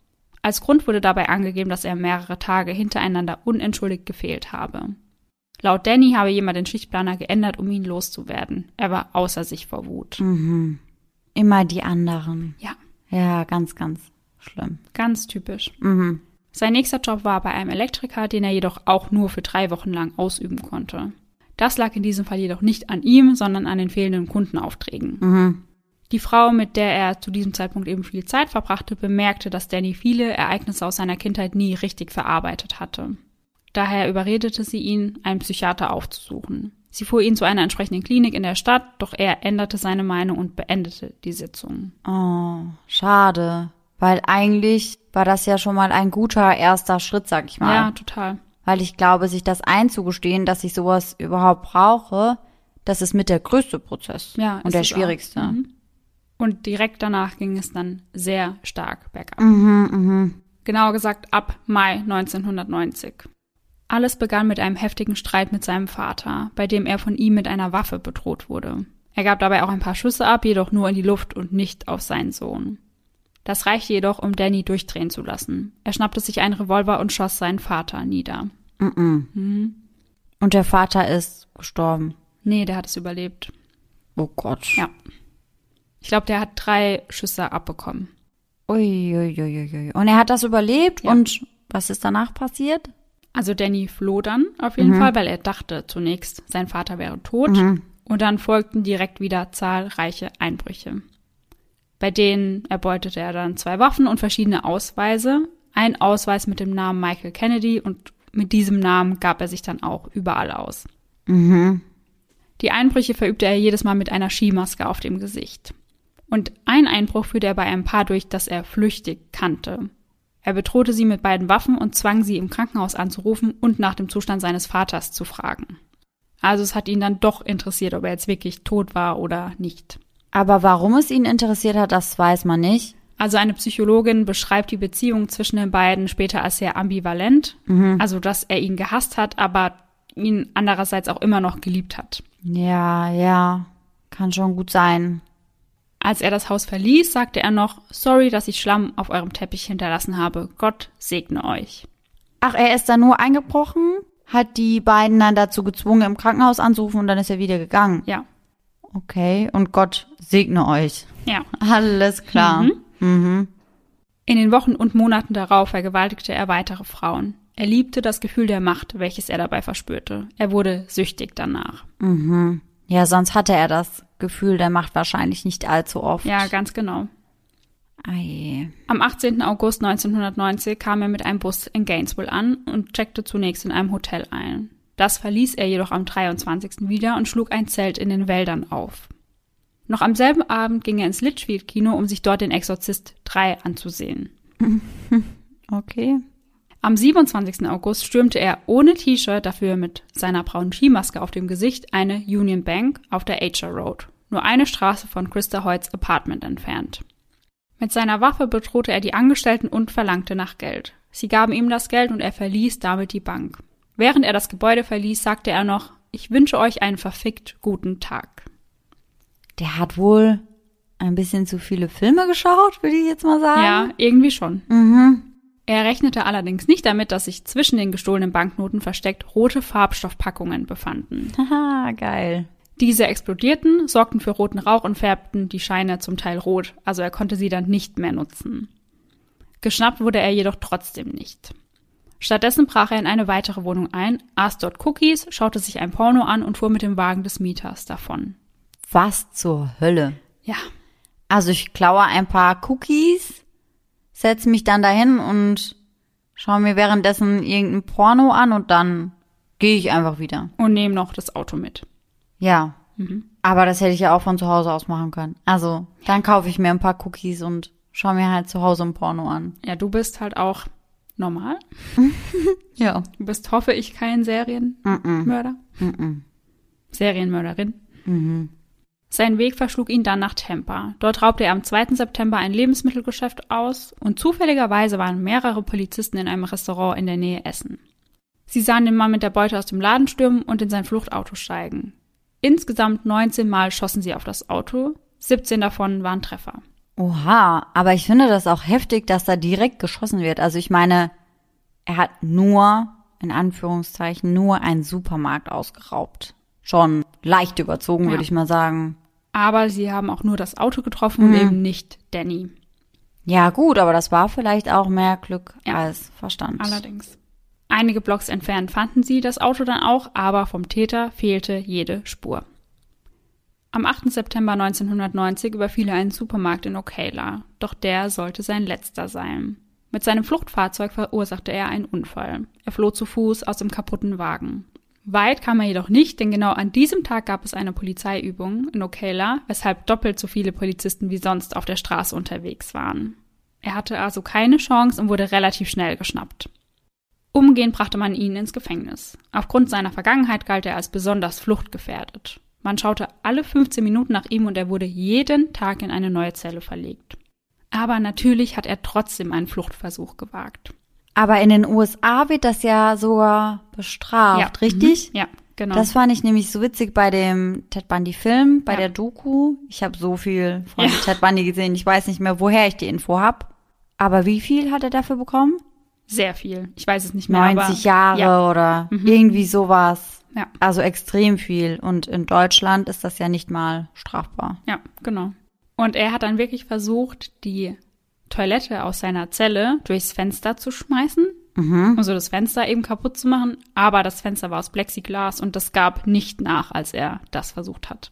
Speaker 2: Als Grund wurde dabei angegeben, dass er mehrere Tage hintereinander unentschuldigt gefehlt habe. Laut Danny habe jemand den Schichtplaner geändert, um ihn loszuwerden. Er war außer sich vor Wut.
Speaker 1: Mhm. Immer die anderen.
Speaker 2: Ja.
Speaker 1: Ja, ganz, ganz schlimm.
Speaker 2: Ganz typisch.
Speaker 1: Mhm.
Speaker 2: Sein nächster Job war bei einem Elektriker, den er jedoch auch nur für drei Wochen lang ausüben konnte. Das lag in diesem Fall jedoch nicht an ihm, sondern an den fehlenden Kundenaufträgen.
Speaker 1: Mhm.
Speaker 2: Die Frau, mit der er zu diesem Zeitpunkt eben viel Zeit verbrachte, bemerkte, dass Danny viele Ereignisse aus seiner Kindheit nie richtig verarbeitet hatte. Daher überredete sie ihn, einen Psychiater aufzusuchen. Sie fuhr ihn zu einer entsprechenden Klinik in der Stadt, doch er änderte seine Meinung und beendete die Sitzung.
Speaker 1: Oh, schade. Weil eigentlich war das ja schon mal ein guter erster Schritt, sag ich mal.
Speaker 2: Ja, total.
Speaker 1: Weil ich glaube, sich das einzugestehen, dass ich sowas überhaupt brauche, das ist mit der größte Prozess.
Speaker 2: Ja,
Speaker 1: und der schwierigste.
Speaker 2: Mhm. Und direkt danach ging es dann sehr stark bergab.
Speaker 1: Mhm, mhm.
Speaker 2: Genauer gesagt ab Mai neunzehnhundertneunzig. Alles begann mit einem heftigen Streit mit seinem Vater, bei dem er von ihm mit einer Waffe bedroht wurde. Er gab dabei auch ein paar Schüsse ab, jedoch nur in die Luft und nicht auf seinen Sohn. Das reichte jedoch, um Danny durchdrehen zu lassen. Er schnappte sich einen Revolver und schoss seinen Vater nieder.
Speaker 1: Mhm.
Speaker 2: Mhm.
Speaker 1: Und der Vater ist gestorben.
Speaker 2: Nee, der hat es überlebt.
Speaker 1: Oh Gott.
Speaker 2: Ja. Ich glaube, der hat drei Schüsse abbekommen.
Speaker 1: Uiuiuiui. Und er hat das überlebt?
Speaker 2: Ja.
Speaker 1: Und was ist danach passiert?
Speaker 2: Also Danny floh dann auf jeden
Speaker 1: Mhm.
Speaker 2: Fall, weil er dachte zunächst, sein Vater wäre tot.
Speaker 1: Mhm.
Speaker 2: Und dann folgten direkt wieder zahlreiche Einbrüche. Bei denen erbeutete er dann zwei Waffen und verschiedene Ausweise. Ein Ausweis mit dem Namen Michael Kennedy und mit diesem Namen gab er sich dann auch überall aus.
Speaker 1: Mhm.
Speaker 2: Die Einbrüche verübte er jedes Mal mit einer Skimaske auf dem Gesicht. Und einen Einbruch führte er bei einem Paar durch, das er flüchtig kannte. Er bedrohte sie mit beiden Waffen und zwang sie, im Krankenhaus anzurufen und nach dem Zustand seines Vaters zu fragen. Also es hat ihn dann doch interessiert, ob er jetzt wirklich tot war oder nicht.
Speaker 1: Aber warum es ihn interessiert hat, das weiß man nicht.
Speaker 2: Also eine Psychologin beschreibt die Beziehung zwischen den beiden später als sehr ambivalent.
Speaker 1: Mhm.
Speaker 2: Also dass er ihn gehasst hat, aber ihn andererseits auch immer noch geliebt hat.
Speaker 1: Ja, ja, kann schon gut sein.
Speaker 2: Als er das Haus verließ, sagte er noch, sorry, dass ich Schlamm auf eurem Teppich hinterlassen habe. Gott segne euch.
Speaker 1: Ach, er ist da nur eingebrochen, hat die beiden dann dazu gezwungen, im Krankenhaus anzurufen und dann ist er wieder gegangen.
Speaker 2: Ja.
Speaker 1: Okay, und Gott segne euch.
Speaker 2: Ja.
Speaker 1: Alles klar.
Speaker 2: Mhm.
Speaker 1: Mhm.
Speaker 2: In den Wochen und Monaten darauf vergewaltigte er weitere Frauen. Er liebte das Gefühl der Macht, welches er dabei verspürte. Er wurde süchtig danach.
Speaker 1: Mhm. Ja, sonst hatte er das Gefühl der Macht wahrscheinlich nicht allzu oft.
Speaker 2: Ja, ganz genau.
Speaker 1: Ei.
Speaker 2: Am achtzehnten August neunzehnhundertneunzig kam er mit einem Bus in Gainesville an und checkte zunächst in einem Hotel ein. Das verließ er jedoch am dreiundzwanzigsten wieder und schlug ein Zelt in den Wäldern auf. Noch am selben Abend ging er ins Litchfield-Kino, um sich dort den Exorzist drei anzusehen.
Speaker 1: Okay.
Speaker 2: Am siebenundzwanzigsten August stürmte er ohne T-Shirt, dafür mit seiner braunen Skimaske auf dem Gesicht, eine Union Bank auf der Acher Road, nur eine Straße von Christa Hoyts Apartment entfernt. Mit seiner Waffe bedrohte er die Angestellten und verlangte nach Geld. Sie gaben ihm das Geld und er verließ damit die Bank. Während er das Gebäude verließ, sagte er noch, ich wünsche euch einen verfickt guten Tag.
Speaker 1: Der hat wohl ein bisschen zu viele Filme geschaut, würde ich jetzt mal sagen.
Speaker 2: Ja, irgendwie schon.
Speaker 1: Mhm.
Speaker 2: Er rechnete allerdings nicht damit, dass sich zwischen den gestohlenen Banknoten versteckt rote Farbstoffpackungen befanden.
Speaker 1: Haha, geil.
Speaker 2: Diese explodierten, sorgten für roten Rauch und färbten die Scheine zum Teil rot, also er konnte sie dann nicht mehr nutzen. Geschnappt wurde er jedoch trotzdem nicht. Stattdessen brach er in eine weitere Wohnung ein, aß dort Cookies, schaute sich ein Porno an und fuhr mit dem Wagen des Mieters davon.
Speaker 1: Was zur Hölle?
Speaker 2: Ja.
Speaker 1: Also ich klaue ein paar Cookies, setze mich dann dahin und schaue mir währenddessen irgendein Porno an und dann gehe ich einfach wieder.
Speaker 2: Und nehme noch das Auto mit.
Speaker 1: Ja,
Speaker 2: Mhm.
Speaker 1: aber das hätte ich ja auch von zu Hause aus machen können. Also dann kaufe ich mir ein paar Cookies und schaue mir halt zu Hause ein Porno an.
Speaker 2: Ja, du bist halt auch normal.
Speaker 1: Ja.
Speaker 2: Du bist, hoffe ich, kein Serienmörder.
Speaker 1: Mhm.
Speaker 2: Serienmörderin.
Speaker 1: Mhm.
Speaker 2: Sein Weg verschlug ihn dann nach Tampa. Dort raubte er am zweiten September ein Lebensmittelgeschäft aus und zufälligerweise waren mehrere Polizisten in einem Restaurant in der Nähe essen. Sie sahen den Mann mit der Beute aus dem Laden stürmen und in sein Fluchtauto steigen. Insgesamt neunzehn Mal schossen sie auf das Auto, siebzehn davon waren Treffer.
Speaker 1: Oha, aber ich finde das auch heftig, dass da direkt geschossen wird. Also ich meine, er hat nur, in Anführungszeichen, nur einen Supermarkt ausgeraubt. Schon leicht überzogen, ja. würde ich mal sagen.
Speaker 2: Aber sie haben auch nur das Auto getroffen mhm. und eben nicht Danny.
Speaker 1: Ja gut, aber das war vielleicht auch mehr Glück ja. als Verstand.
Speaker 2: Allerdings. Einige Blocks entfernt fanden sie das Auto dann auch, aber vom Täter fehlte jede Spur. Am achten September neunzehnhundertneunzig überfiel er einen Supermarkt in Ocala, doch der sollte sein letzter sein. Mit seinem Fluchtfahrzeug verursachte er einen Unfall. Er floh zu Fuß aus dem kaputten Wagen. Weit kam er jedoch nicht, denn genau an diesem Tag gab es eine Polizeiübung in Ocala, weshalb doppelt so viele Polizisten wie sonst auf der Straße unterwegs waren. Er hatte also keine Chance und wurde relativ schnell geschnappt. Umgehend brachte man ihn ins Gefängnis. Aufgrund seiner Vergangenheit galt er als besonders fluchtgefährdet. Man schaute alle fünfzehn Minuten nach ihm und er wurde jeden Tag in eine neue Zelle verlegt. Aber natürlich hat er trotzdem einen Fluchtversuch gewagt.
Speaker 1: Aber in den U S A wird das ja sogar bestraft,
Speaker 2: ja.
Speaker 1: richtig?
Speaker 2: Mhm. Ja, genau.
Speaker 1: Das fand ich nämlich so witzig bei dem Ted Bundy-Film, bei
Speaker 2: ja.
Speaker 1: der Doku. Ich habe so viel von ja. Ted Bundy gesehen, ich weiß nicht mehr, woher ich die Info habe. Aber wie viel hat er dafür bekommen?
Speaker 2: Sehr viel. Ich weiß es nicht mehr.
Speaker 1: neunzig
Speaker 2: aber,
Speaker 1: Jahre
Speaker 2: ja.
Speaker 1: oder
Speaker 2: mhm.
Speaker 1: irgendwie sowas.
Speaker 2: Ja.
Speaker 1: Also extrem viel. Und in Deutschland ist das ja nicht mal strafbar.
Speaker 2: Ja, genau. Und er hat dann wirklich versucht, die Toilette aus seiner Zelle durchs Fenster zu schmeißen.
Speaker 1: Mhm.
Speaker 2: Also das Fenster eben kaputt zu machen. Aber das Fenster war aus Plexiglas und das gab nicht nach, als er das versucht hat.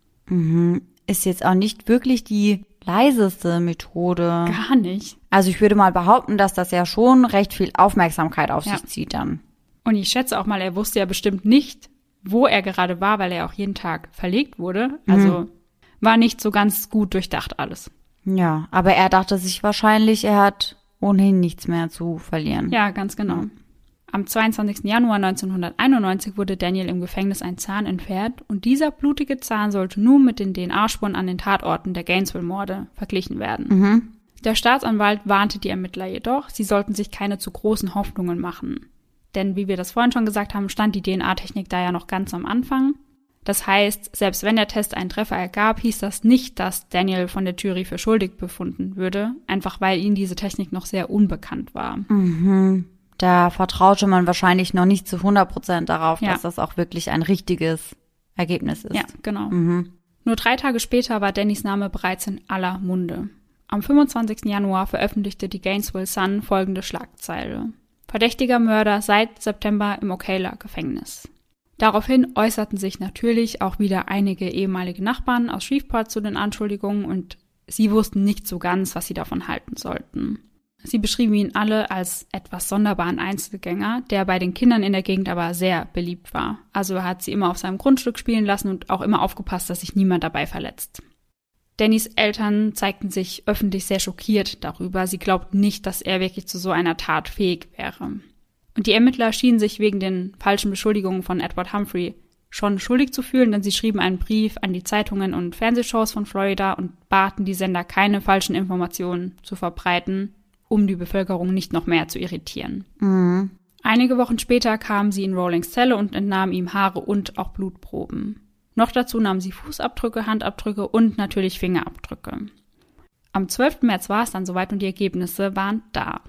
Speaker 1: Mhm. Ist jetzt auch nicht wirklich die leiseste Methode.
Speaker 2: Gar nicht.
Speaker 1: Also ich würde mal behaupten, dass das ja schon recht viel Aufmerksamkeit auf
Speaker 2: ja.
Speaker 1: sich zieht dann.
Speaker 2: Und ich schätze auch mal, er wusste ja bestimmt nicht, wo er gerade war, weil er auch jeden Tag verlegt wurde. Also mhm. war nicht so ganz gut durchdacht alles.
Speaker 1: Ja, aber er dachte sich wahrscheinlich, er hat ohnehin nichts mehr zu verlieren.
Speaker 2: Ja, ganz genau.
Speaker 1: Ja.
Speaker 2: Am zweiundzwanzigsten Januar neunzehnhunderteinundneunzig wurde Daniel im Gefängnis ein Zahn entfernt und dieser blutige Zahn sollte nun mit den D N A-Spuren an den Tatorten der Gainesville-Morde verglichen werden.
Speaker 1: Mhm.
Speaker 2: Der Staatsanwalt warnte die Ermittler jedoch, sie sollten sich keine zu großen Hoffnungen machen. Denn wie wir das vorhin schon gesagt haben, stand die D N A-Technik da ja noch ganz am Anfang. Das heißt, selbst wenn der Test einen Treffer ergab, hieß das nicht, dass Daniel von der Jury für schuldig befunden würde, einfach weil ihnen diese Technik noch sehr unbekannt war.
Speaker 1: Mhm. Da vertraute man wahrscheinlich noch nicht zu hundert Prozent darauf,
Speaker 2: ja.
Speaker 1: dass das auch wirklich ein richtiges Ergebnis ist.
Speaker 2: Ja, genau.
Speaker 1: Mhm.
Speaker 2: Nur drei Tage später war Dannys Name bereits in aller Munde. Am fünfundzwanzigsten Januar veröffentlichte die Gainesville Sun folgende Schlagzeile. Verdächtiger Mörder seit September im Ocala-Gefängnis. Daraufhin äußerten sich natürlich auch wieder einige ehemalige Nachbarn aus Shreveport zu den Anschuldigungen und sie wussten nicht so ganz, was sie davon halten sollten. Sie beschrieben ihn alle als etwas sonderbaren Einzelgänger, der bei den Kindern in der Gegend aber sehr beliebt war. Also er hat sie immer auf seinem Grundstück spielen lassen und auch immer aufgepasst, dass sich niemand dabei verletzt. Dannys Eltern zeigten sich öffentlich sehr schockiert darüber. Sie glaubten nicht, dass er wirklich zu so einer Tat fähig wäre. Und die Ermittler schienen sich wegen den falschen Beschuldigungen von Edward Humphrey schon schuldig zu fühlen, denn sie schrieben einen Brief an die Zeitungen und Fernsehshows von Florida und baten die Sender, keine falschen Informationen zu verbreiten, um die Bevölkerung nicht noch mehr zu irritieren.
Speaker 1: Mhm.
Speaker 2: Einige Wochen später kamen sie in Rawlings Zelle und entnahmen ihm Haare und auch Blutproben. Noch dazu nahmen sie Fußabdrücke, Handabdrücke und natürlich Fingerabdrücke. Am zwölften März war es dann soweit und die Ergebnisse waren da.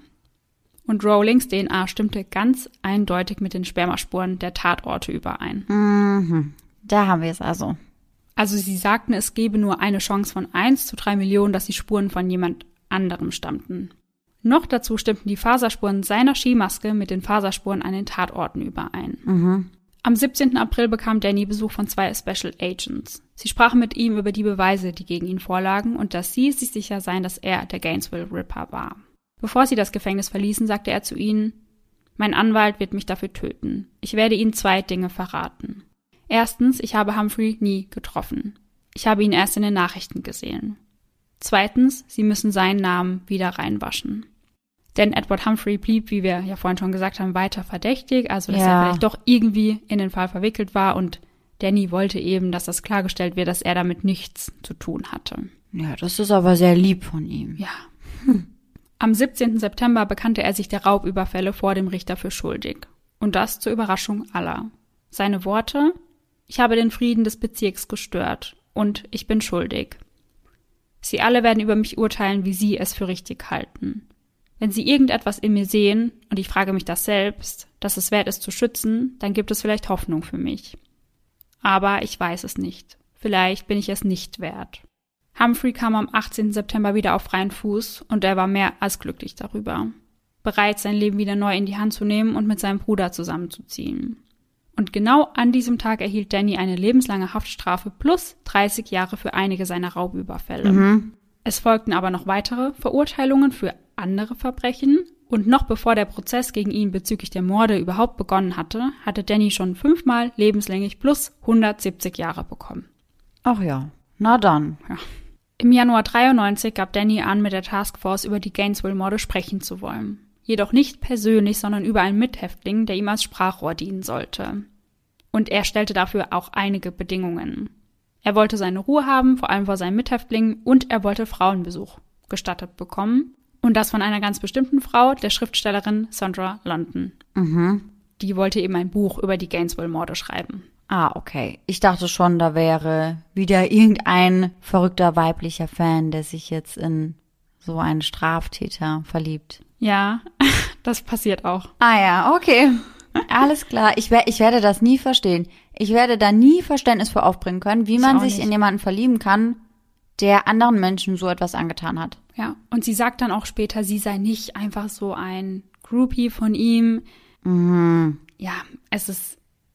Speaker 2: Und Rawlings D N A stimmte ganz eindeutig mit den Spermaspuren der Tatorte überein.
Speaker 1: Mhm. Da haben wir es also.
Speaker 2: Also sie sagten, es gebe nur eine Chance von eins zu drei Millionen, dass die Spuren von jemand anderem stammten. Noch dazu stimmten die Faserspuren seiner Skimaske mit den Faserspuren an den Tatorten überein.
Speaker 1: Mhm.
Speaker 2: Am siebzehnten April bekam Danny Besuch von zwei Special Agents. Sie sprachen mit ihm über die Beweise, die gegen ihn vorlagen und dass sie sich sicher seien, dass er der Gainesville Ripper war. Bevor sie das Gefängnis verließen, sagte er zu ihnen, mein Anwalt wird mich dafür töten. Ich werde Ihnen zwei Dinge verraten. Erstens, ich habe Humphrey nie getroffen. Ich habe ihn erst in den Nachrichten gesehen. Zweitens, Sie müssen seinen Namen wieder reinwaschen. Denn Edward Humphrey blieb, wie wir ja vorhin schon gesagt haben, weiter verdächtig, also dass
Speaker 1: ja.
Speaker 2: er vielleicht doch irgendwie in den Fall verwickelt war und Danny wollte eben, dass das klargestellt wird, dass er damit nichts zu tun hatte.
Speaker 1: Ja, das ist aber sehr lieb von ihm.
Speaker 2: Ja. Hm. Am siebzehnten September bekannte er sich der Raubüberfälle vor dem Richter für schuldig. Und das zur Überraschung aller. Seine Worte: Ich habe den Frieden des Bezirks gestört und ich bin schuldig. Sie alle werden über mich urteilen, wie sie es für richtig halten. Wenn sie irgendetwas in mir sehen, und ich frage mich das selbst, dass es wert ist zu schützen, dann gibt es vielleicht Hoffnung für mich. Aber ich weiß es nicht. Vielleicht bin ich es nicht wert. Humphrey kam am achtzehnten September wieder auf freien Fuß und er war mehr als glücklich darüber. Bereit, sein Leben wieder neu in die Hand zu nehmen und mit seinem Bruder zusammenzuziehen. Und genau an diesem Tag erhielt Danny eine lebenslange Haftstrafe plus dreißig Jahre für einige seiner Raubüberfälle.
Speaker 1: Mhm.
Speaker 2: Es folgten aber noch weitere Verurteilungen für andere Verbrechen und noch bevor der Prozess gegen ihn bezüglich der Morde überhaupt begonnen hatte, hatte Danny schon fünfmal lebenslänglich plus hundertsiebzig Jahre bekommen.
Speaker 1: Ach ja, na dann.
Speaker 2: Ja. Im Januar dreiundneunzig gab Danny an, mit der Taskforce über die Gainesville-Morde sprechen zu wollen. Jedoch nicht persönlich, sondern über einen Mithäftling, der ihm als Sprachrohr dienen sollte. Und er stellte dafür auch einige Bedingungen. Er wollte seine Ruhe haben, vor allem vor seinen Mithäftlingen, und er wollte Frauenbesuch gestattet bekommen. Und das von einer ganz bestimmten Frau, der Schriftstellerin Sandra London.
Speaker 1: Mhm.
Speaker 2: Die wollte eben ein Buch über die Gainesville-Morde schreiben.
Speaker 1: Ah, okay. Ich dachte schon, da wäre wieder irgendein verrückter weiblicher Fan, der sich jetzt in so einen Straftäter verliebt.
Speaker 2: Ja, das passiert auch.
Speaker 1: Ah ja, okay. Alles klar. Ich, wer- ich werde das nie verstehen. Ich werde da nie Verständnis für aufbringen können, wie
Speaker 2: Ich
Speaker 1: man
Speaker 2: auch
Speaker 1: sich
Speaker 2: nicht.
Speaker 1: in jemanden verlieben kann, der anderen Menschen so etwas angetan hat.
Speaker 2: Ja, und sie sagt dann auch später, sie sei nicht einfach so ein Groupie von ihm.
Speaker 1: Mhm.
Speaker 2: Ja, es ist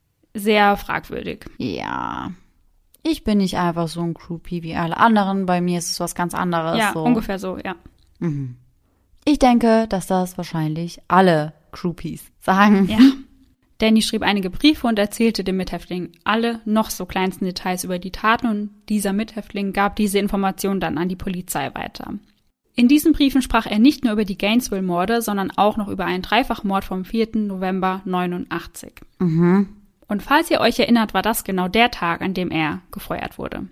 Speaker 2: sehr fragwürdig.
Speaker 1: Ja. Ich bin nicht einfach so ein Groupie wie alle anderen. Bei mir ist es was ganz anderes.
Speaker 2: Ja,
Speaker 1: so.
Speaker 2: ungefähr so, ja.
Speaker 1: Mhm. Ich denke, dass das wahrscheinlich alle Groupies sagen.
Speaker 2: Ja. Danny schrieb einige Briefe und erzählte dem Mithäftling alle noch so kleinsten Details über die Taten und dieser Mithäftling gab diese Informationen dann an die Polizei weiter. In diesen Briefen sprach er nicht nur über die Gainesville-Morde, sondern auch noch über einen Dreifachmord vom vierten November neunundachtzig.
Speaker 1: Mhm.
Speaker 2: Und falls ihr euch erinnert, war das genau der Tag, an dem er gefeuert wurde.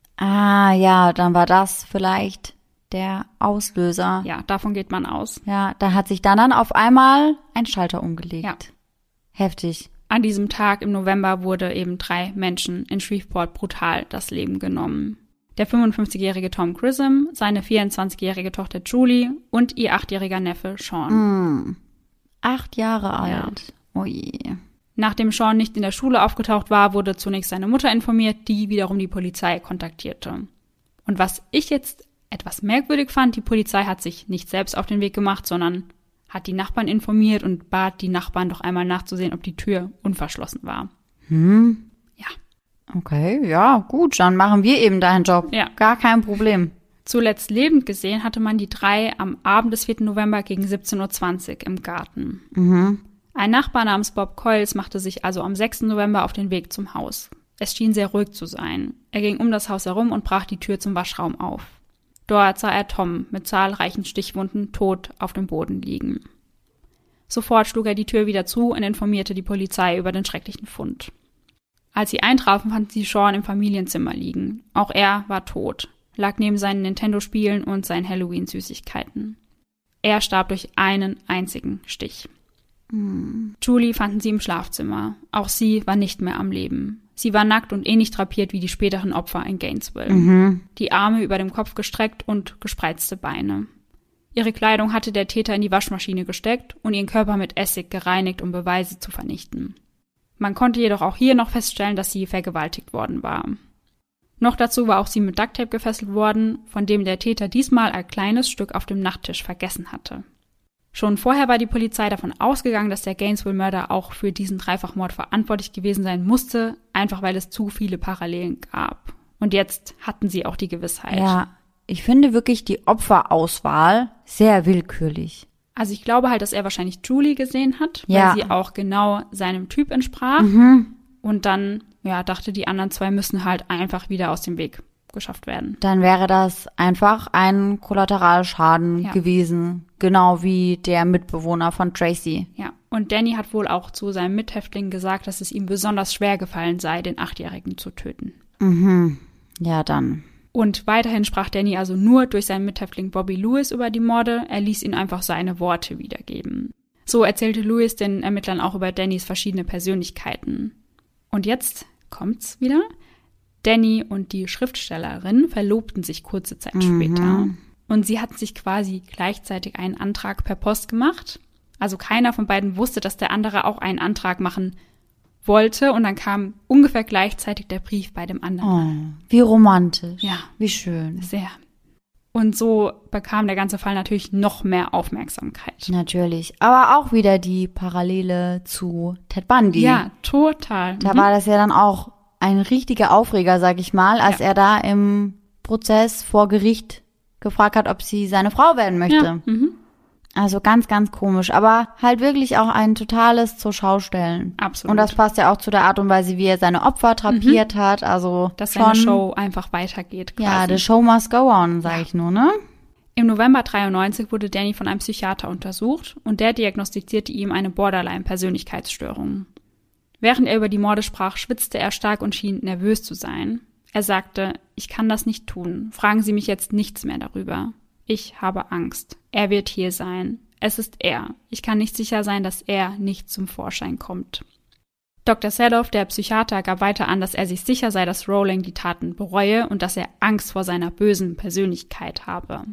Speaker 1: Ah, ja, dann war das vielleicht der Auslöser.
Speaker 2: Ja, davon geht man aus.
Speaker 1: Ja, da hat sich dann, dann auf einmal ein Schalter umgelegt.
Speaker 2: Ja.
Speaker 1: Heftig.
Speaker 2: An diesem Tag im November wurde eben drei Menschen in Shreveport brutal das Leben genommen. Der fünfundfünfzigjährige Tom Grissom, seine vierundzwanzigjährige Tochter Julie und ihr achtjähriger Neffe Sean.
Speaker 1: Mm. Acht Jahre alt. Oh je.
Speaker 2: Nachdem Sean nicht in der Schule aufgetaucht war, wurde zunächst seine Mutter informiert, die wiederum die Polizei kontaktierte. Und was ich jetzt etwas merkwürdig fand, die Polizei hat sich nicht selbst auf den Weg gemacht, sondern hat die Nachbarn informiert und bat die Nachbarn doch einmal nachzusehen, ob die Tür unverschlossen war.
Speaker 1: Hm.
Speaker 2: Ja.
Speaker 1: Okay, ja, gut, dann machen wir eben deinen Job.
Speaker 2: Ja.
Speaker 1: Gar kein Problem.
Speaker 2: Zuletzt lebend gesehen hatte man die drei am Abend des vierten November gegen siebzehn Uhr zwanzig im Garten.
Speaker 1: Mhm.
Speaker 2: Ein Nachbar namens Bob Coyles machte sich also am sechsten November auf den Weg zum Haus. Es schien sehr ruhig zu sein. Er ging um das Haus herum und brach die Tür zum Waschraum auf. Dort sah er Tom mit zahlreichen Stichwunden tot auf dem Boden liegen. Sofort schlug er die Tür wieder zu und informierte die Polizei über den schrecklichen Fund. Als sie eintrafen, fanden sie Sean im Familienzimmer liegen. Auch er war tot, lag neben seinen Nintendo-Spielen und seinen Halloween-Süßigkeiten. Er starb durch einen einzigen Stich.
Speaker 1: Hm.
Speaker 2: Julie fanden sie im Schlafzimmer. Auch sie war nicht mehr am Leben. Sie war nackt und ähnlich drapiert wie die späteren Opfer in Gainesville.
Speaker 1: Mhm.
Speaker 2: Die Arme über dem Kopf gestreckt und gespreizte Beine. Ihre Kleidung hatte der Täter in die Waschmaschine gesteckt und ihren Körper mit Essig gereinigt, um Beweise zu vernichten. Man konnte jedoch auch hier noch feststellen, dass sie vergewaltigt worden war. Noch dazu war auch sie mit Ducktape gefesselt worden, von dem der Täter diesmal ein kleines Stück auf dem Nachttisch vergessen hatte. Schon vorher war die Polizei davon ausgegangen, dass der Gainesville-Mörder auch für diesen Dreifachmord verantwortlich gewesen sein musste, einfach weil es zu viele Parallelen gab. Und jetzt hatten sie auch die Gewissheit.
Speaker 1: Ja, ich finde wirklich die Opferauswahl sehr willkürlich.
Speaker 2: Also ich glaube halt, dass er wahrscheinlich Julie gesehen hat, weil
Speaker 1: Ja.
Speaker 2: sie auch genau seinem Typ entsprach.
Speaker 1: Mhm.
Speaker 2: Und dann, ja, dachte, die anderen zwei müssen halt einfach wieder aus dem Weg geschafft werden.
Speaker 1: Dann wäre das einfach ein Kollateralschaden
Speaker 2: Ja.
Speaker 1: gewesen. Genau wie der Mitbewohner von Tracy.
Speaker 2: Ja, und Danny hat wohl auch zu seinem Mithäftling gesagt, dass es ihm besonders schwer gefallen sei, den Achtjährigen zu töten.
Speaker 1: Mhm. Ja, dann.
Speaker 2: Und weiterhin sprach Danny also nur durch seinen Mithäftling Bobby Lewis über die Morde. Er ließ ihn einfach seine Worte wiedergeben. So erzählte Lewis den Ermittlern auch über Dannys verschiedene Persönlichkeiten. Und jetzt kommt's wieder. Danny und die Schriftstellerin verlobten sich kurze Zeit mhm. später. Und sie hatten sich quasi gleichzeitig einen Antrag per Post gemacht. Also keiner von beiden wusste, dass der andere auch einen Antrag machen wollte. Und dann kam ungefähr gleichzeitig der Brief bei dem anderen.
Speaker 1: Oh, wie romantisch.
Speaker 2: Ja.
Speaker 1: Wie schön.
Speaker 2: Sehr. Und so bekam der ganze Fall natürlich noch mehr Aufmerksamkeit.
Speaker 1: Natürlich. Aber auch wieder die Parallele zu Ted Bundy.
Speaker 2: Ja, total.
Speaker 1: Da
Speaker 2: mhm.
Speaker 1: war das ja dann auch ein richtiger Aufreger, sag ich mal, als ja. er da im Prozess vor Gericht gefragt hat, ob sie seine Frau werden möchte.
Speaker 2: Ja. Mhm.
Speaker 1: Also ganz, ganz komisch. Aber halt wirklich auch ein totales zur Schaustellen.
Speaker 2: Absolut.
Speaker 1: Und das passt ja auch zu der Art und Weise, wie er seine Opfer drapiert mhm. hat. Also
Speaker 2: dass
Speaker 1: schon,
Speaker 2: seine Show einfach weitergeht quasi.
Speaker 1: Ja, the show must go on, sag ja. ich nur, ne?
Speaker 2: Im November dreiundneunzig wurde Danny von einem Psychiater untersucht und der diagnostizierte ihm eine Borderline-Persönlichkeitsstörung. Während er über die Morde sprach, schwitzte er stark und schien nervös zu sein. Er sagte, ich kann das nicht tun. Fragen Sie mich jetzt nichts mehr darüber. Ich habe Angst. Er wird hier sein. Es ist er. Ich kann nicht sicher sein, dass er nicht zum Vorschein kommt. Doktor Sadoff, der Psychiater, gab weiter an, dass er sich sicher sei, dass Rowling die Taten bereue und dass er Angst vor seiner bösen Persönlichkeit habe.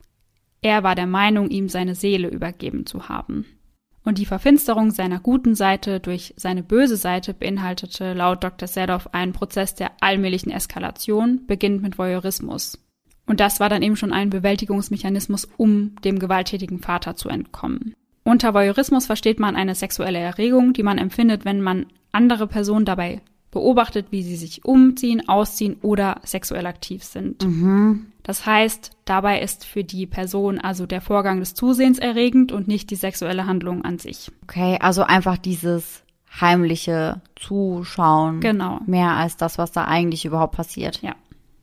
Speaker 2: Er war der Meinung, ihm seine Seele übergeben zu haben. Und die Verfinsterung seiner guten Seite durch seine böse Seite beinhaltete laut Doktor Sadoff einen Prozess der allmählichen Eskalation, beginnend mit Voyeurismus. Und das war dann eben schon ein Bewältigungsmechanismus, um dem gewalttätigen Vater zu entkommen. Unter Voyeurismus versteht man eine sexuelle Erregung, die man empfindet, wenn man andere Personen dabei beobachtet, wie sie sich umziehen, ausziehen oder sexuell aktiv sind.
Speaker 1: Mhm.
Speaker 2: Das heißt, dabei ist für die Person also der Vorgang des Zusehens erregend und nicht die sexuelle Handlung an sich.
Speaker 1: Okay, also einfach dieses heimliche Zuschauen.
Speaker 2: Genau.
Speaker 1: Mehr als das, was da eigentlich überhaupt passiert.
Speaker 2: Ja.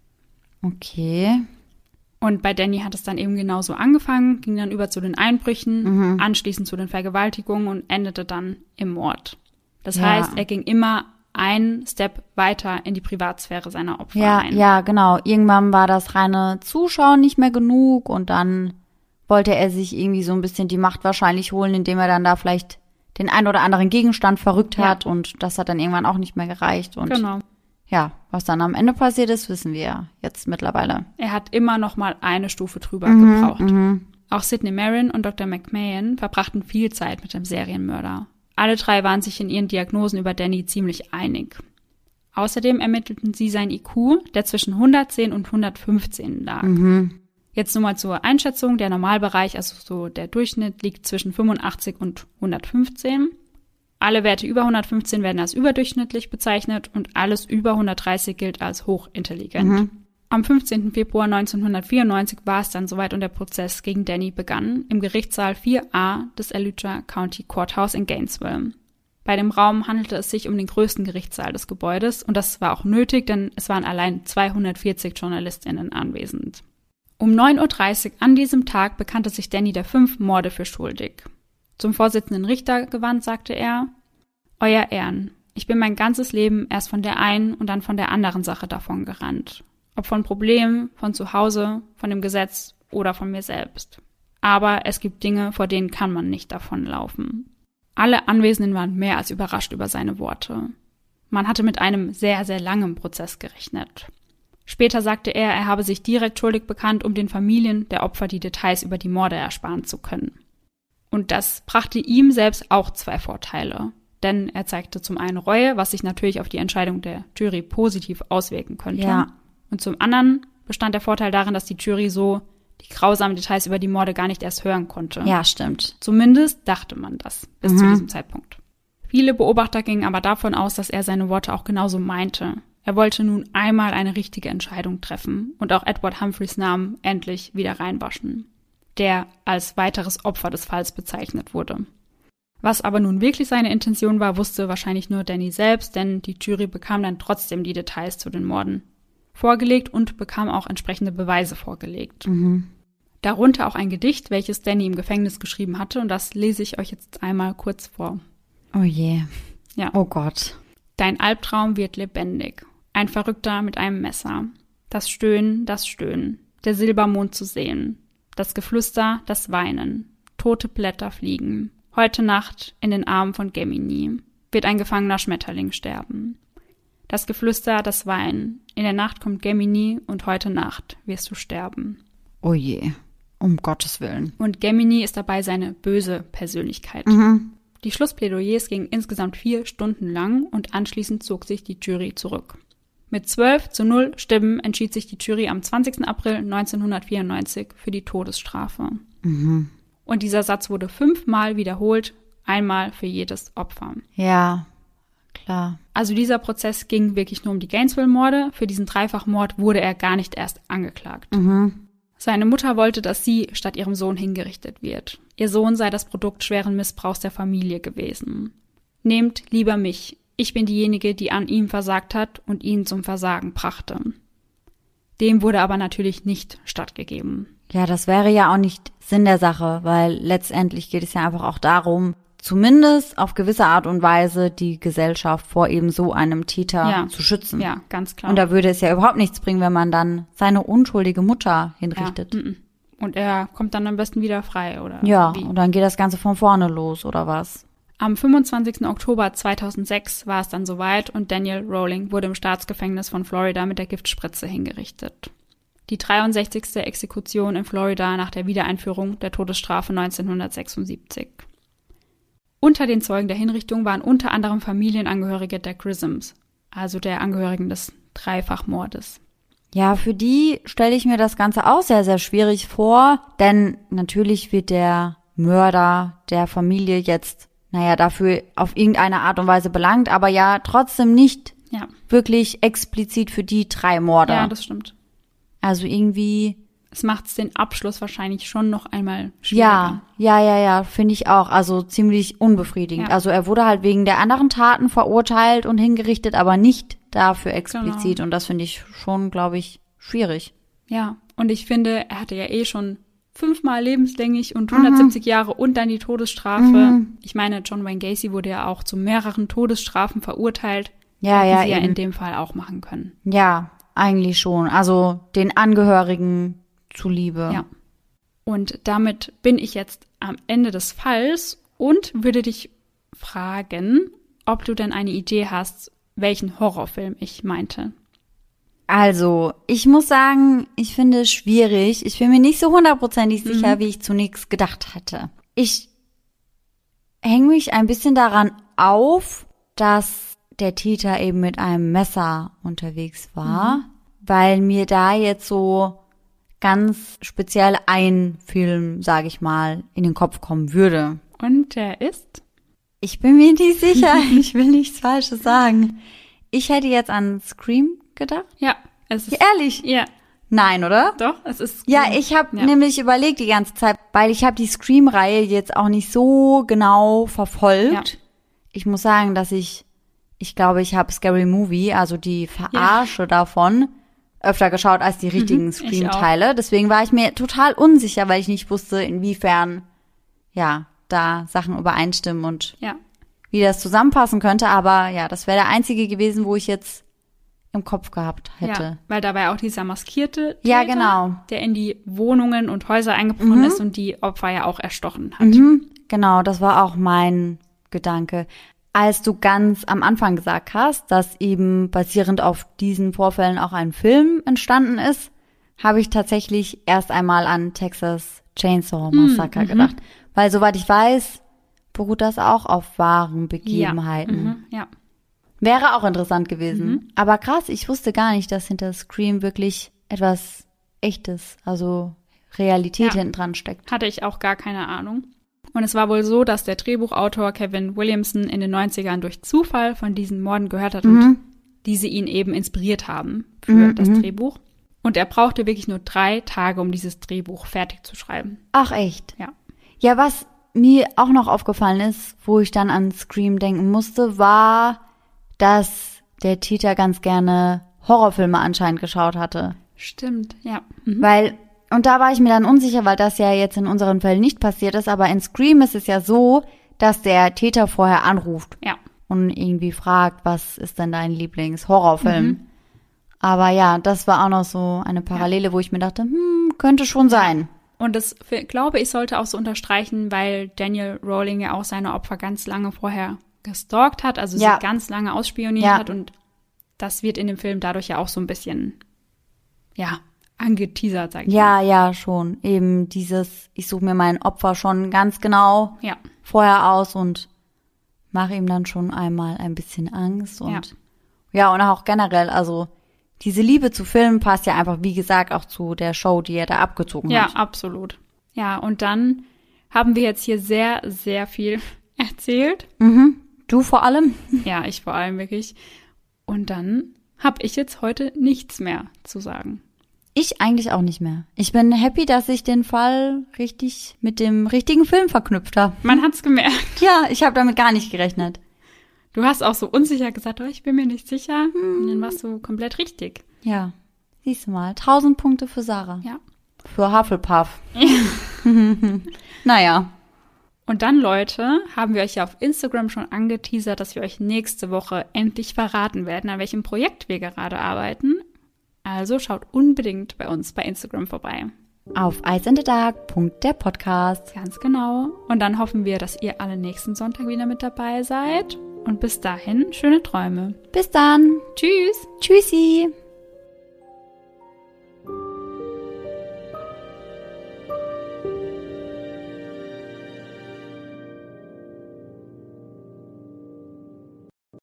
Speaker 1: Okay.
Speaker 2: Und bei Danny hat es dann eben genauso angefangen, ging dann über zu den Einbrüchen, mhm. anschließend zu den Vergewaltigungen und endete dann im Mord. Das
Speaker 1: ja.
Speaker 2: heißt, er ging immer einen Step weiter in die Privatsphäre seiner Opfer
Speaker 1: ja,
Speaker 2: ein.
Speaker 1: Ja, genau. Irgendwann war das reine Zuschauen nicht mehr genug und dann wollte er sich irgendwie so ein bisschen die Macht wahrscheinlich holen, indem er dann da vielleicht den ein oder anderen Gegenstand verrückt
Speaker 2: ja.
Speaker 1: hat und das hat dann irgendwann auch nicht mehr gereicht. Und
Speaker 2: genau.
Speaker 1: Ja, was dann am Ende passiert ist, wissen wir jetzt mittlerweile.
Speaker 2: Er hat immer noch mal eine Stufe drüber
Speaker 1: mhm,
Speaker 2: gebraucht.
Speaker 1: Mhm.
Speaker 2: Auch Sidney Marin und Doktor McMahon verbrachten viel Zeit mit dem Serienmörder. Alle drei waren sich in ihren Diagnosen über Danny ziemlich einig. Außerdem ermittelten sie sein I Q, der zwischen hundertzehn und hundertfünfzehn lag.
Speaker 1: Mhm.
Speaker 2: Jetzt nur mal zur Einschätzung, der Normalbereich, also so der Durchschnitt, liegt zwischen fünfundachtzig und hundertfünfzehn. Alle Werte über hundertfünfzehn werden als überdurchschnittlich bezeichnet und alles über hundertdreißig gilt als hochintelligent. Mhm. Am fünfzehnten Februar neunzehnhundertvierundneunzig war es dann soweit und der Prozess gegen Danny begann im Gerichtssaal vier a des Allucha County Courthouse in Gainesville. Bei dem Raum handelte es sich um den größten Gerichtssaal des Gebäudes und das war auch nötig, denn es waren allein zweihundertvierzig JournalistInnen anwesend. Um neun Uhr dreißig an diesem Tag bekannte sich Danny der fünf Morde für schuldig. Zum Vorsitzenden Richter gewandt sagte er: Euer Ehren, ich bin mein ganzes Leben erst von der einen und dann von der anderen Sache davon gerannt. Ob von Problemen, von zu Hause, von dem Gesetz oder von mir selbst. Aber es gibt Dinge, vor denen kann man nicht davonlaufen. Alle Anwesenden waren mehr als überrascht über seine Worte. Man hatte mit einem sehr, sehr langen Prozess gerechnet. Später sagte er, er habe sich direkt schuldig bekannt, um den Familien der Opfer die Details über die Morde ersparen zu können. Und das brachte ihm selbst auch zwei Vorteile. Denn er zeigte zum einen Reue, was sich natürlich auf die Entscheidung der Jury positiv auswirken könnte.
Speaker 1: Ja.
Speaker 2: Und zum anderen bestand der Vorteil darin, dass die Jury so die grausamen Details über die Morde gar nicht erst hören konnte.
Speaker 1: Ja, stimmt.
Speaker 2: Zumindest dachte man das bis
Speaker 1: mhm.
Speaker 2: zu diesem Zeitpunkt. Viele Beobachter gingen aber davon aus, dass er seine Worte auch genauso meinte. Er wollte nun einmal eine richtige Entscheidung treffen und auch Edward Humphreys Namen endlich wieder reinwaschen, der als weiteres Opfer des Falls bezeichnet wurde. Was aber nun wirklich seine Intention war, wusste wahrscheinlich nur Danny selbst, denn die Jury bekam dann trotzdem die Details zu den Morden vorgelegt und bekam auch entsprechende Beweise vorgelegt.
Speaker 1: Mhm.
Speaker 2: Darunter auch ein Gedicht, welches Danny im Gefängnis geschrieben hatte, und das lese ich euch jetzt einmal kurz vor.
Speaker 1: Oh je.
Speaker 2: Ja.
Speaker 1: Oh Gott.
Speaker 2: Dein Albtraum wird lebendig. Ein Verrückter mit einem Messer. Das Stöhnen, das Stöhnen. Der Silbermond zu sehen. Das Geflüster, das Weinen. Tote Blätter fliegen. Heute Nacht in den Armen von Gemini wird ein gefangener Schmetterling sterben. Das Geflüster, das Weinen. In der Nacht kommt Gemini und heute Nacht wirst du sterben.
Speaker 1: Oh je, um Gottes Willen.
Speaker 2: Und Gemini ist dabei seine böse Persönlichkeit.
Speaker 1: Mhm.
Speaker 2: Die Schlussplädoyers gingen insgesamt vier Stunden lang und anschließend zog sich die Jury zurück. Mit zwölf zu null Stimmen entschied sich die Jury am zwanzigsten April neunzehnhundertvierundneunzig für die Todesstrafe.
Speaker 1: Mhm.
Speaker 2: Und dieser Satz wurde fünfmal wiederholt, einmal für jedes Opfer.
Speaker 1: Ja, klar.
Speaker 2: Also dieser Prozess ging wirklich nur um die Gainesville-Morde. Für diesen Dreifachmord wurde er gar nicht erst angeklagt.
Speaker 1: Mhm.
Speaker 2: Seine Mutter wollte, dass sie statt ihrem Sohn hingerichtet wird. Ihr Sohn sei das Produkt schweren Missbrauchs der Familie gewesen. Nehmt lieber mich. Ich bin diejenige, die an ihm versagt hat und ihn zum Versagen brachte. Dem wurde aber natürlich nicht stattgegeben.
Speaker 1: Ja, das wäre ja auch nicht Sinn der Sache, weil letztendlich geht es ja einfach auch darum, zumindest auf gewisse Art und Weise die Gesellschaft vor eben so einem Täter
Speaker 2: Ja.
Speaker 1: zu schützen.
Speaker 2: Ja, ganz klar.
Speaker 1: Und da würde es ja überhaupt nichts bringen, wenn man dann seine unschuldige Mutter hinrichtet.
Speaker 2: Ja, mm, mm. Und er kommt dann am besten wieder frei, oder?
Speaker 1: Ja,
Speaker 2: wie?
Speaker 1: und dann geht das Ganze von vorne los, oder was?
Speaker 2: Am fünfundzwanzigsten Oktober zweitausendsechs war es dann soweit und Daniel Rowling wurde im Staatsgefängnis von Florida mit der Giftspritze hingerichtet. Die dreiundsechzigste Exekution in Florida nach der Wiedereinführung der Todesstrafe neunzehnhundertsechsundsiebzig. Unter den Zeugen der Hinrichtung waren unter anderem Familienangehörige der Grissoms, also der Angehörigen des Dreifachmordes.
Speaker 1: Ja, für die stelle ich mir das Ganze auch sehr, sehr schwierig vor, denn natürlich wird der Mörder der Familie jetzt, naja, dafür auf irgendeine Art und Weise belangt, aber ja trotzdem nicht
Speaker 2: Ja,
Speaker 1: wirklich explizit für die drei Morde.
Speaker 2: ja, das stimmt.
Speaker 1: Also irgendwie,
Speaker 2: Es macht es den Abschluss wahrscheinlich schon noch einmal
Speaker 1: ja,
Speaker 2: schwieriger.
Speaker 1: ja, ja, ja, finde ich auch. Also ziemlich unbefriedigend.
Speaker 2: Ja.
Speaker 1: Also er wurde halt wegen der anderen Taten verurteilt und hingerichtet, aber nicht dafür explizit.
Speaker 2: Genau.
Speaker 1: Und das finde ich schon, glaube ich, schwierig.
Speaker 2: Ja, und ich finde, er hatte ja eh schon fünfmal lebenslänglich und hundertsiebzig Jahre und dann die Todesstrafe.
Speaker 1: Mhm.
Speaker 2: Ich meine, John Wayne Gacy wurde ja auch zu mehreren Todesstrafen verurteilt.
Speaker 1: Ja,
Speaker 2: Hätten
Speaker 1: ja,
Speaker 2: sie ja
Speaker 1: eben.
Speaker 2: in dem Fall auch machen können.
Speaker 1: Ja, eigentlich schon. Also den Angehörigen zuliebe.
Speaker 2: Ja. Und damit bin ich jetzt am Ende des Falls und würde dich fragen, ob du denn eine Idee hast, welchen Horrorfilm ich meinte.
Speaker 1: Also, ich muss sagen, ich finde es schwierig. Ich bin mir nicht so hundertprozentig
Speaker 2: Mhm.
Speaker 1: sicher, wie ich zunächst gedacht hatte. Ich hänge mich ein bisschen daran auf, dass der Täter eben mit einem Messer unterwegs war,
Speaker 2: Mhm.
Speaker 1: weil mir da jetzt so ganz speziell ein Film, sage ich mal, in den Kopf kommen würde.
Speaker 2: Und der ist?
Speaker 1: Ich bin mir nicht sicher, ich will nichts Falsches sagen. Ich hätte jetzt an Scream gedacht.
Speaker 2: Ja, es ist.
Speaker 1: Ehrlich?
Speaker 2: Ja,
Speaker 1: Nein, oder?
Speaker 2: doch, es ist.
Speaker 1: Ja, ich habe
Speaker 2: Ja.
Speaker 1: nämlich überlegt die ganze Zeit, weil ich habe die Scream-Reihe jetzt auch nicht so genau verfolgt.
Speaker 2: Ja.
Speaker 1: Ich muss sagen, dass ich, ich glaube, ich habe Scary Movie, also die Verarsche davon, öfter geschaut als die richtigen
Speaker 2: Mhm, ich
Speaker 1: Scream-Teile. Deswegen war ich mir total unsicher, weil ich nicht wusste, inwiefern, ja, da Sachen übereinstimmen und
Speaker 2: Ja.
Speaker 1: wie das zusammenpassen könnte. Aber ja, das wäre der einzige gewesen, wo ich jetzt im Kopf gehabt hätte.
Speaker 2: Ja, weil da war ja auch dieser maskierte Täter,
Speaker 1: Ja, genau.
Speaker 2: der in die Wohnungen und Häuser eingebrochen
Speaker 1: Mhm.
Speaker 2: ist und die Opfer ja auch erstochen hat.
Speaker 1: Mhm, genau, das war auch mein Gedanke. Als du ganz am Anfang gesagt hast, dass eben basierend auf diesen Vorfällen auch ein Film entstanden ist, habe ich tatsächlich erst einmal an Texas Chainsaw Massacre
Speaker 2: Mhm.
Speaker 1: gedacht. Weil soweit ich weiß, beruht das auch auf wahren Begebenheiten.
Speaker 2: Ja. Mhm, ja.
Speaker 1: Wäre auch interessant gewesen.
Speaker 2: Mhm.
Speaker 1: Aber krass, ich wusste gar nicht, dass hinter Scream wirklich etwas Echtes, also Realität
Speaker 2: Ja.
Speaker 1: hinten dran steckt.
Speaker 2: Hatte ich auch gar keine Ahnung. Und es war wohl so, dass der Drehbuchautor Kevin Williamson in den neunzigern durch Zufall von diesen Morden gehört hat und diese ihn eben inspiriert haben für
Speaker 1: Mhm,
Speaker 2: das
Speaker 1: mhm.
Speaker 2: Drehbuch. Und er brauchte wirklich nur drei Tage, um dieses Drehbuch fertig zu schreiben.
Speaker 1: Ach echt?
Speaker 2: Ja.
Speaker 1: Ja, was mir auch noch aufgefallen ist, wo ich dann an Scream denken musste, war, dass der Täter ganz gerne Horrorfilme anscheinend geschaut hatte.
Speaker 2: Stimmt, ja. Mhm.
Speaker 1: Weil, und da war ich mir dann unsicher, weil das ja jetzt in unseren Fällen nicht passiert ist, aber in Scream ist es ja so, dass der Täter vorher anruft
Speaker 2: Ja.
Speaker 1: und irgendwie fragt, was ist denn dein Lieblings-Horrorfilm?
Speaker 2: Mhm.
Speaker 1: Aber ja, das war auch noch so eine Parallele, wo ich mir dachte, hm, könnte schon sein.
Speaker 2: Und das, für, glaube ich, sollte auch so unterstreichen, weil Daniel Rowling ja auch seine Opfer ganz lange vorher gestalkt hat, also
Speaker 1: Ja.
Speaker 2: sie ganz lange ausspioniert
Speaker 1: Ja.
Speaker 2: hat und das wird in dem Film dadurch ja auch so ein bisschen, ja, angeteasert, sag ich
Speaker 1: Ja,
Speaker 2: mal.
Speaker 1: ja, schon. Eben dieses, ich suche mir mein Opfer schon ganz genau
Speaker 2: Ja.
Speaker 1: vorher aus und mache ihm dann schon einmal ein bisschen Angst. Und
Speaker 2: Ja.
Speaker 1: ja, und auch generell, also diese Liebe zu Filmen passt ja einfach, wie gesagt, auch zu der Show, die er da abgezogen
Speaker 2: Ja,
Speaker 1: hat.
Speaker 2: absolut. Ja, und dann haben wir jetzt hier sehr, sehr viel erzählt.
Speaker 1: Mhm. Du vor allem?
Speaker 2: Ja, ich vor allem wirklich. Und dann habe ich jetzt heute nichts mehr zu sagen.
Speaker 1: Ich eigentlich auch nicht mehr. Ich bin happy, dass ich den Fall richtig mit dem richtigen Film verknüpft habe.
Speaker 2: Man hat's gemerkt.
Speaker 1: Ja, ich habe damit gar nicht gerechnet.
Speaker 2: Du hast auch so unsicher gesagt, oh, ich bin mir nicht sicher. Und dann warst du komplett richtig.
Speaker 1: Ja, siehst du mal. Tausend Punkte für Sarah.
Speaker 2: Ja.
Speaker 1: Für Hufflepuff. Naja.
Speaker 2: Und dann, Leute, haben wir euch ja auf Instagram schon angeteasert, dass wir euch nächste Woche endlich verraten werden, an welchem Projekt wir gerade arbeiten. Also schaut unbedingt bei uns bei Instagram vorbei.
Speaker 1: Auf eisendedark punkt der Podcast.
Speaker 2: Ganz genau. Und dann hoffen wir, dass ihr alle nächsten Sonntag wieder mit dabei seid. Und bis dahin, schöne Träume.
Speaker 1: Bis dann.
Speaker 2: Tschüss.
Speaker 1: Tschüssi.